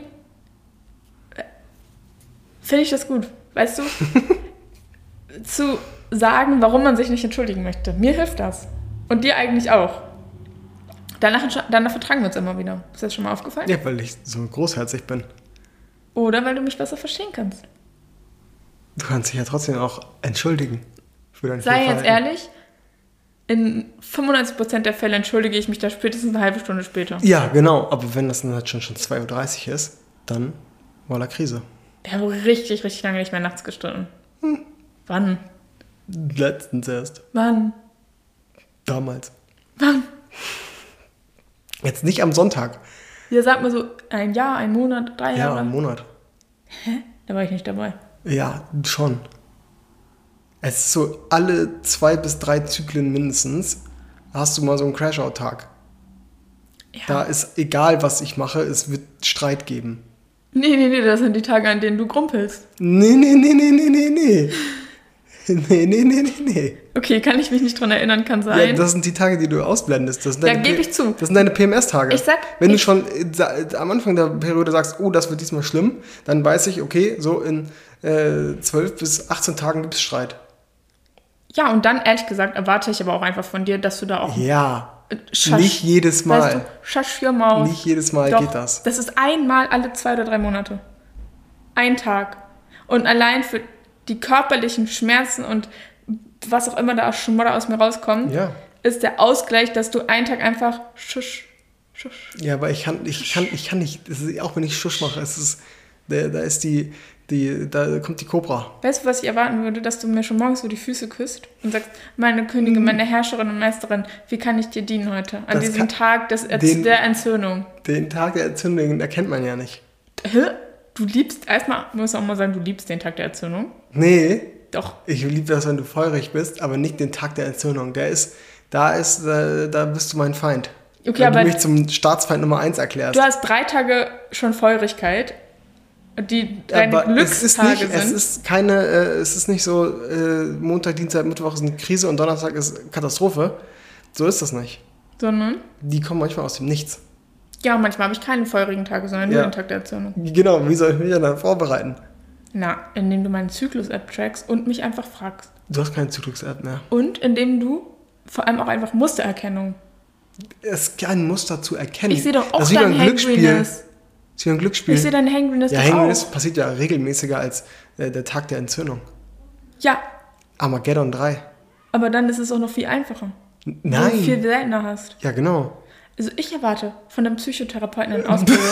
finde ich das gut, weißt du? Zu sagen, warum man sich nicht entschuldigen möchte. Mir hilft das. Und dir eigentlich auch. Danach, danach vertragen wir uns immer wieder. Ist das schon mal aufgefallen? Ja, weil ich so großherzig bin. Oder weil du mich besser verstehen kannst. Du kannst dich ja trotzdem auch entschuldigen. Für dein Sei jetzt ehrlich, in fünfundneunzig Prozent der Fälle entschuldige ich mich da spätestens eine halbe Stunde später. Ja, genau. Aber wenn das dann halt schon, schon zwei Uhr dreißig ist, dann war la Krise. Wir haben richtig, richtig lange nicht mehr nachts gestritten. Hm. Wann? Letztens erst. Wann? Damals. Wann? Jetzt nicht am Sonntag. Ja, sag mal so, ein Jahr, ein Monat, drei Jahre. Ja, ein Monat. Hä? Da war ich nicht dabei. Ja, schon. Es ist so, alle zwei bis drei Zyklen mindestens hast du mal so einen Crash-Out-Tag. Ja. Da ist egal, was ich mache, es wird Streit geben. Nee, nee, nee, das sind die Tage, an denen du grumpelst. Nee, nee, nee, nee, nee, nee, nee. Nee, nee, nee, nee, nee. Okay, kann ich mich nicht dran erinnern, kann sein. Ja, das sind die Tage, die du ausblendest. Das sind Da deine gebe P- ich zu. Das sind deine P M S-Tage. Ich sag... Wenn ich du schon äh, am Anfang der Periode sagst, oh, das wird diesmal schlimm, dann weiß ich, okay, so in äh, zwölf bis achtzehn Tagen gibt es Streit. Ja, und dann, ehrlich gesagt, erwarte ich aber auch einfach von dir, dass du da auch... Ja, Schasch, nicht jedes Mal. Weißt du, schasch your mouth. Nicht jedes Mal Doch, geht das. Das ist einmal alle zwei oder drei Monate. Ein Tag. Und allein für die körperlichen Schmerzen und was auch immer da aus Schmodder aus mir rauskommt, Ja. ist der Ausgleich, dass du einen Tag einfach schusch, schusch. Ja, aber ich kann, ich kann, ich kann nicht, das ist, auch wenn ich Schusch mache, es ist, da, da ist die, die, da kommt die Cobra. Weißt du, was ich erwarten würde? Dass du mir schon morgens so die Füße küsst und sagst, meine Königin, meine Herrscherin und Meisterin, wie kann ich dir dienen heute? An Das diesem kann- Tag des, den- der Entzündung. Den Tag der Entzündung erkennt man ja nicht. Hä? Du liebst, erstmal muss man auch mal sagen, du liebst den Tag der Entzündung. Nee, Doch. ich liebe das, wenn du feurig bist, aber nicht den Tag der Entzündung. Der ist, da ist, da, da bist du mein Feind. Okay, wenn aber du mich zum Staatsfeind Nummer eins erklärst. du hast drei Tage schon Feurigkeit, die deine Aber es ist Glückstage nicht, sind. es ist keine, äh, es ist nicht so, äh, Montag, Dienstag, Mittwoch ist eine Krise und Donnerstag ist Katastrophe. So ist das nicht. sondern, Die kommen manchmal aus dem Nichts. ja, manchmal habe ich keine feurigen Tage, sondern nur Ja. den Tag der Entzündung. Genau, wie soll ich mich denn dann vorbereiten? Na, indem du meinen Zyklus-App trackst und mich einfach fragst. Du hast keine Zyklus-App mehr. Und indem du vor allem auch einfach Mustererkennung. Es ist kein Muster zu erkennen. Ich sehe doch auch das ist wieder dein ein Glücksspiel. Hangriness. Das ist wieder ein Glücksspiel. Ich sehe deine Hangriness ja, doch Hangriness auch. passiert ja regelmäßiger als äh, der Tag der Entzündung. Ja, Armageddon drei. aber dann ist es auch noch viel einfacher. N- Weil du viel Nein. seltener hast. Ja, genau. Also ich erwarte von einem Psychotherapeuten in Ausbildung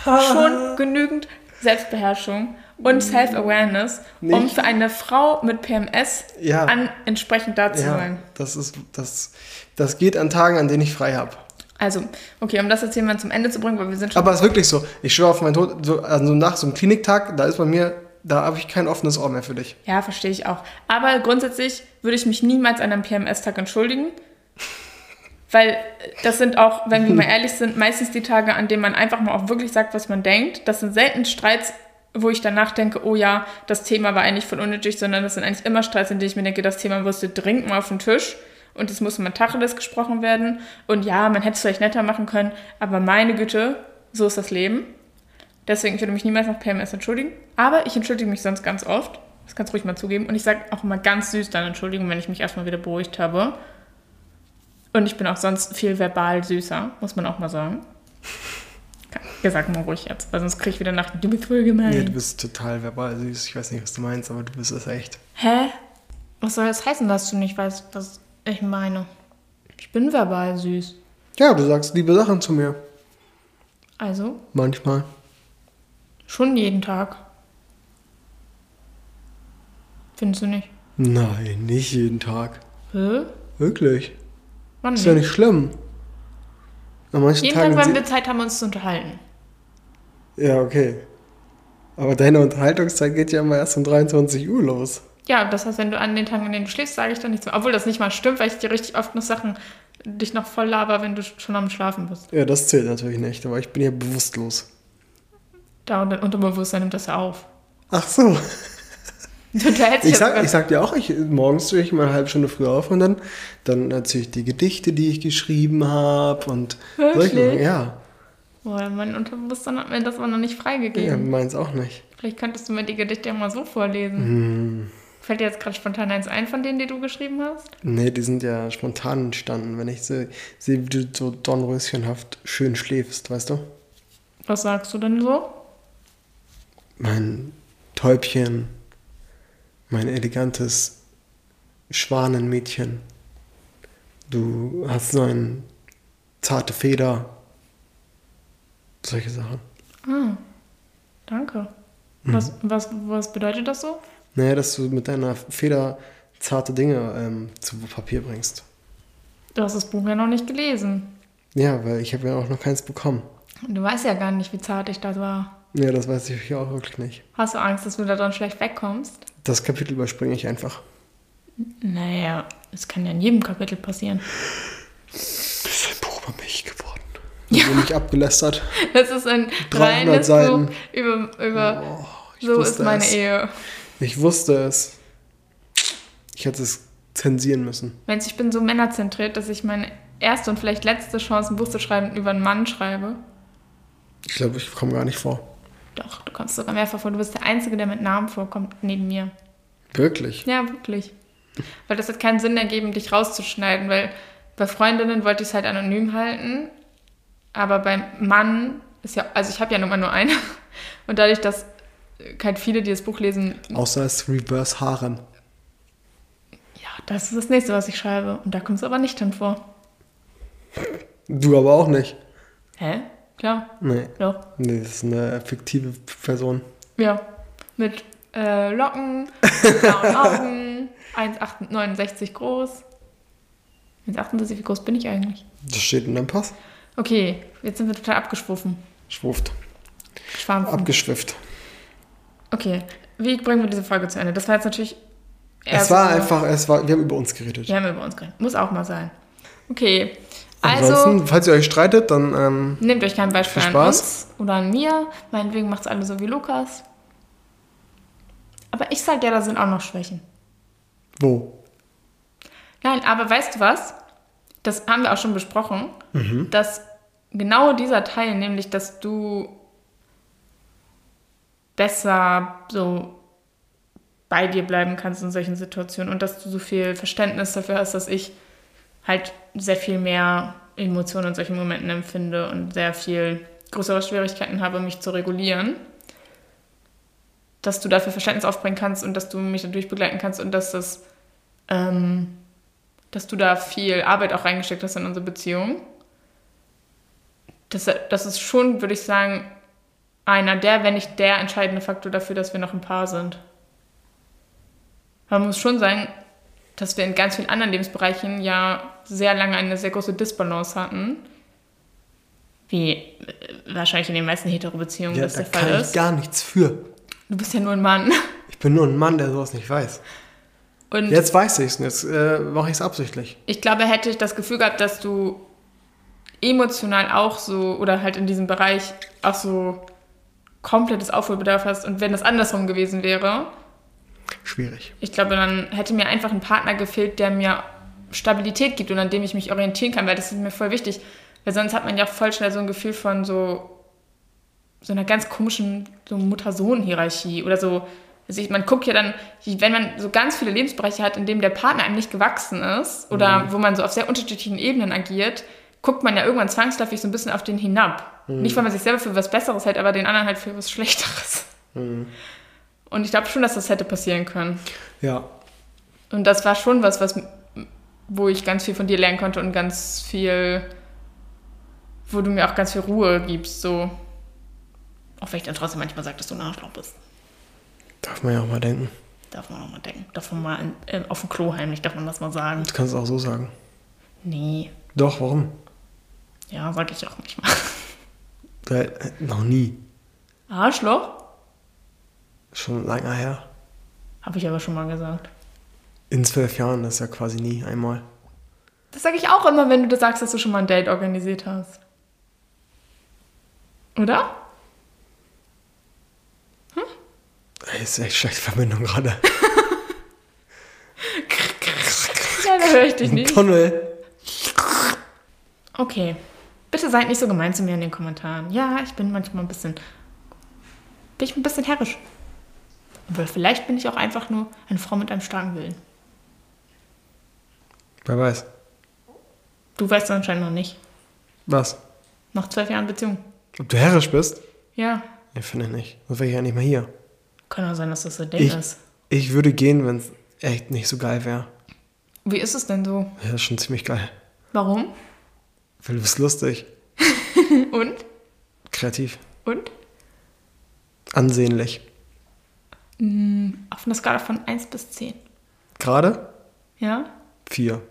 schon genügend Selbstbeherrschung und Self-Awareness, um Nicht. für eine Frau mit P M S Ja. an, entsprechend da zu Ja, sein. das ist, das, das geht an Tagen, an denen ich frei habe. Also, okay, um das jetzt hier mal zum Ende zu bringen, weil wir sind schon... Aber es ist wirklich so. Ich schwöre auf meinen Tod, so, also nach so einem Kliniktag, da ist bei mir, da habe ich kein offenes Ohr mehr für dich. Ja, verstehe ich auch. Aber grundsätzlich würde ich mich niemals an einem P M S-Tag entschuldigen. Weil das sind auch, wenn wir mal ehrlich sind, meistens die Tage, an denen man einfach mal auch wirklich sagt, was man denkt. Das sind selten Streits, wo ich danach denke, oh ja, das Thema war eigentlich voll unnötig, sondern das sind eigentlich immer Streits, in denen ich mir denke, das Thema musste dringend mal auf den Tisch und es muss mal Tacheles gesprochen werden. Und ja, man hätte es vielleicht netter machen können, aber meine Güte, so ist das Leben. Deswegen, ich würde mich niemals nach P M S entschuldigen. Aber ich entschuldige mich sonst ganz oft. Das kannst du ruhig mal zugeben. Und ich sage auch immer ganz süß dann Entschuldigung, wenn ich mich erstmal wieder beruhigt habe. Und ich bin auch sonst viel verbal süßer, muss man auch mal sagen. Ja, sag mal ruhig jetzt, weil sonst krieg ich wieder nach, du bist voll gemein. Nee, du bist total verbal süß. Ich weiß nicht, was du meinst, aber du bist es echt. Hä? Was soll das heißen, dass du nicht weißt, was ich meine? Ich bin verbal süß. Ja, du sagst liebe Sachen zu mir. Also, Manchmal. schon jeden Tag. Findest du nicht? Nein, nicht jeden Tag. Hä? Wirklich. Wann Ist nicht? ja nicht schlimm. An manchen Jeden Tagen Tag, wenn sie- wir Zeit haben, uns zu unterhalten. Ja, okay. Aber deine Unterhaltungszeit geht ja immer erst um dreiundzwanzig Uhr los. Ja, das heißt, wenn du an den Tagen, an denen du schläfst, sage ich dann nichts mehr. Obwohl das nicht mal stimmt, weil ich dir richtig oft noch Sachen, dich noch voll laber, wenn du schon am Schlafen bist. Ja, das zählt natürlich nicht, aber ich bin ja bewusstlos. Da und dein Unterbewusstsein nimmt das ja auf. Ach so. Du unterhältst dich Ich ja sag, sogar- ich sag dir auch, ich, morgens stehe ich mal eine halbe Stunde früher auf und dann, dann erzähle ich die Gedichte, die ich geschrieben habe und solche Wirklich? Sachen. Ja, Boah, mein Unterbewusstsein hat mir das aber noch nicht ja, freigegeben. meins auch nicht. Vielleicht könntest du mir die Gedichte ja mal so vorlesen. Hm. Fällt dir jetzt gerade spontan eins ein von denen, die du geschrieben hast? Nee, die sind ja spontan entstanden, wenn ich sehe, sehe, wie du so dornröschenhaft schön schläfst, weißt du? Was sagst du denn so? Mein Täubchen, mein elegantes Schwanenmädchen. Du hast so eine zarte Feder. Solche Sachen. Ah, danke. Mhm. Was, was, was bedeutet das so? Naja, dass du mit deiner Feder zarte Dinge ähm, zu Papier bringst. Du hast das Buch ja noch nicht gelesen. Ja, weil ich habe ja auch noch keins bekommen. Du weißt ja gar nicht, wie zart ich da war. Ja, das weiß ich auch wirklich nicht. Hast du Angst, dass du da dann schlecht wegkommst? Das Kapitel überspringe ich einfach. Naja, das kann ja in jedem Kapitel passieren. Das ist ein Buch über mich geworden. Ja. Ich mich abgelästert. Das ist ein dreihundert reines Seiten. Buch über, über Oh, ich so wusste ist meine es. Ehe. Ich wusste es. Ich hätte es zensieren müssen. Meinst du, ich bin so männerzentriert, dass ich meine erste und vielleicht letzte Chance, ein Buch zu schreiben, über einen Mann schreibe? Ich glaube, ich komme gar nicht vor. Doch, du kommst sogar mehrfach vor. Du bist der Einzige, der mit Namen vorkommt neben mir. Wirklich? Ja, wirklich. Weil das hat keinen Sinn ergeben, dich rauszuschneiden, weil bei Freundinnen wollte ich es halt anonym halten, aber beim Mann ist ja, also ich habe ja nun mal nur eine und dadurch, dass halt viele, die das Buch lesen... Außer es Reverse Harem. Ja, das ist das nächste, was ich schreibe und da kommt es aber nicht drin vor. Du aber auch nicht. Hä? Klar. Nee. Doch. Nee, das ist eine fiktive Person. Ja, mit äh, Locken, blauen Augen, eins Komma neunundsechzig groß. eins Komma achtundsechzig, wie groß bin ich eigentlich? Das steht in deinem Pass. Okay, jetzt sind wir total abgeschwuffen. Schwuft. Schwampfen. Abgeschwifft. Okay, wie bringen wir diese Folge zu Ende? Das war jetzt natürlich... Es war so einfach, es war, wir haben über uns geredet. Wir haben über uns geredet. Muss auch mal sein. Okay, also... Ansonsten, falls ihr euch streitet, dann... Ähm, nehmt euch kein Beispiel viel an Spaß. uns oder an mir. Meinetwegen macht es alle so wie Lukas. Aber ich sag ja, da sind auch noch Schwächen. Wo? Nein, aber weißt du was? Das haben wir auch schon besprochen, Mhm. dass genau dieser Teil, nämlich, dass du besser so bei dir bleiben kannst in solchen Situationen und dass du so viel Verständnis dafür hast, dass ich halt sehr viel mehr Emotionen in solchen Momenten empfinde und sehr viel größere Schwierigkeiten habe, mich zu regulieren. Dass du dafür Verständnis aufbringen kannst und dass du mich dadurch begleiten kannst und dass das, ähm, dass du da viel Arbeit auch reingesteckt hast in unsere Beziehung. Das, das ist schon, würde ich sagen, einer der, wenn nicht der entscheidende Faktor dafür, dass wir noch ein Paar sind. Man muss schon sagen, dass wir in ganz vielen anderen Lebensbereichen ja sehr lange eine sehr große Disbalance hatten. Wie wahrscheinlich in den meisten Hetero-Beziehungen Ja, das da der Fall kann ich ist. gar nichts für. Du bist ja nur ein Mann. Ich bin nur ein Mann, der sowas nicht weiß. Und Jetzt weiß ich es und jetzt äh, mache ich es absichtlich. ich glaube, hätte ich das Gefühl gehabt, dass du emotional auch so, oder halt in diesem Bereich auch so komplettes Aufholbedarf hast und wenn das andersrum gewesen wäre, Schwierig. ich glaube, dann hätte mir einfach ein Partner gefehlt, der mir Stabilität gibt und an dem ich mich orientieren kann, weil das ist mir voll wichtig. Weil sonst hat man ja voll schnell so ein Gefühl von so, so einer ganz komischen so Mutter-Sohn-Hierarchie oder so. Also ich, man guckt ja dann, wenn man so ganz viele Lebensbereiche hat, in dem der Partner einem nicht gewachsen ist oder mhm. wo man so auf sehr unterschiedlichen Ebenen agiert, guckt man ja irgendwann zwangsläufig so ein bisschen auf den hinab. Mhm. Nicht, weil man sich selber für was Besseres hält, aber den anderen halt für was Schlechteres. Mhm. Und ich glaube schon, dass das hätte passieren können. Ja. Und das war schon was, was, wo ich ganz viel von dir lernen konnte und ganz viel, wo du mir auch ganz viel Ruhe gibst, so. Auch wenn ich dann trotzdem manchmal sage, dass du ein Arschloch bist. Darf man ja auch mal denken. Darf man auch mal denken. Darf man mal in, äh, auf dem Klo heimlich, darf man das mal sagen. Du kannst es auch so sagen. Nee. Doch, warum? Ja, sag ich auch nicht mal. Äh, noch nie. Arschloch? Schon lange her. Habe ich aber schon mal gesagt. In zwölf Jahren, das ist ja quasi nie einmal. Das sage ich auch immer, wenn du das sagst, dass du schon mal ein Date organisiert hast. Oder? Hm? Ey, ist echt schlechte Verbindung gerade. Ja, da höre ich dich nicht. Tunnel. Okay. Bitte seid nicht so gemein zu mir in den Kommentaren. Ja, ich bin manchmal ein bisschen... Bin ich ein bisschen herrisch. Aber vielleicht bin ich auch einfach nur eine Frau mit einem starken Willen. Wer weiß. Du weißt es anscheinend noch nicht. Was? Nach zwölf Jahren Beziehung. Ob du herrisch bist? Ja. Ich finde nicht. Sonst wäre ich ja nicht mehr hier. Kann auch sein, dass das so ein Ding Ich, ist. ich würde gehen, wenn es echt nicht so geil wäre. Wie ist es denn so? Ja, das ist schon ziemlich geil. Warum? Weil du bist lustig. Und? Kreativ. Und? Ansehnlich. Mhm, auf einer Skala von eins bis zehn. Gerade? Ja? Vier.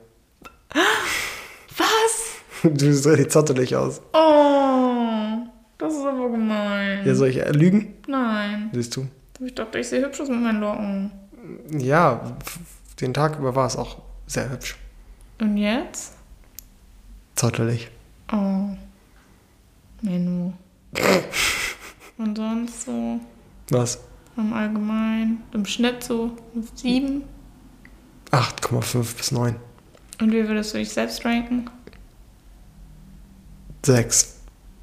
Was? Du siehst richtig zottelig aus. Oh, das ist aber gemein. Ja, soll ich äh, lügen? Nein. Siehst du? Ich dachte, ich sehe hübsch aus mit meinen Locken. Ja, f- den Tag über war es auch sehr hübsch. Und jetzt? Zottelig. Oh. Menno. Und sonst so Was? im Allgemeinen, im Schnitt so sieben. acht Komma fünf bis neun. Und wie würdest du dich selbst ranken? sechs.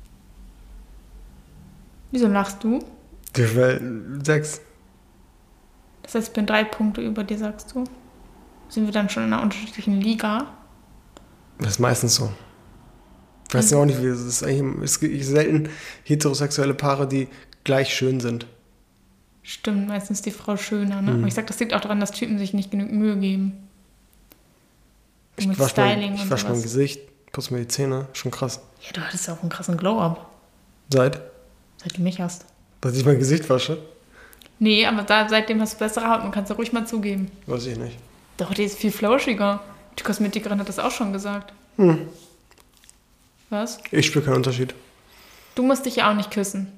Wieso lachst du? sechs. Das heißt, ich bin drei Punkte über dir, sagst du? Sind wir dann schon in einer unterschiedlichen Liga? Das ist meistens so. Ich weiß auch nicht, wie es ist. Eigentlich, es gibt selten heterosexuelle Paare, die gleich schön sind. Stimmt, meistens die Frau schöner, ne? Mhm. Aber ich sag, das liegt auch daran, dass Typen sich nicht genug Mühe geben. Ich Mit wasche Styling mein, ich und wasch mein sowas. Gesicht, putze mir die Zähne. Schon krass. Ja, du hattest ja auch einen krassen Glow-Up, Seit? seit du mich hast. Dass ich mein Gesicht wasche? Nee, aber da, seitdem hast du bessere Haut und kannst du ruhig mal zugeben. Weiß ich nicht. Doch, die ist viel flauschiger. Die Kosmetikerin hat das auch schon gesagt. Hm. Was? Ich spüre keinen Unterschied. Du musst dich ja auch nicht küssen.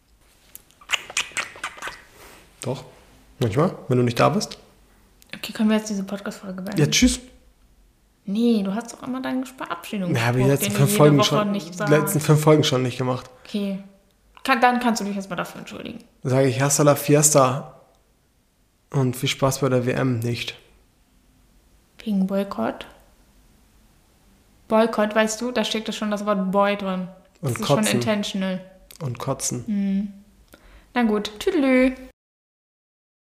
Doch. Manchmal, wenn du nicht da bist. Okay, können wir jetzt diese Podcast-Folge beenden? Ja, tschüss. Nee, du hast doch immer deinen Verabschiedungsspruch, Ja, habe ich die letzten den fünf du jede Folgen Woche schon. nicht Die sagst. letzten fünf Folgen schon nicht gemacht. Okay. Kann, dann kannst du dich jetzt mal dafür entschuldigen. Sage ich hasta la fiesta. Und viel Spaß bei der W M nicht. Wegen Boykott? Boykott, weißt du, da steckt ja schon das Wort Boy drin. Das Und ist kotzen. schon intentional. Und kotzen. Hm. Na gut, tüdelü.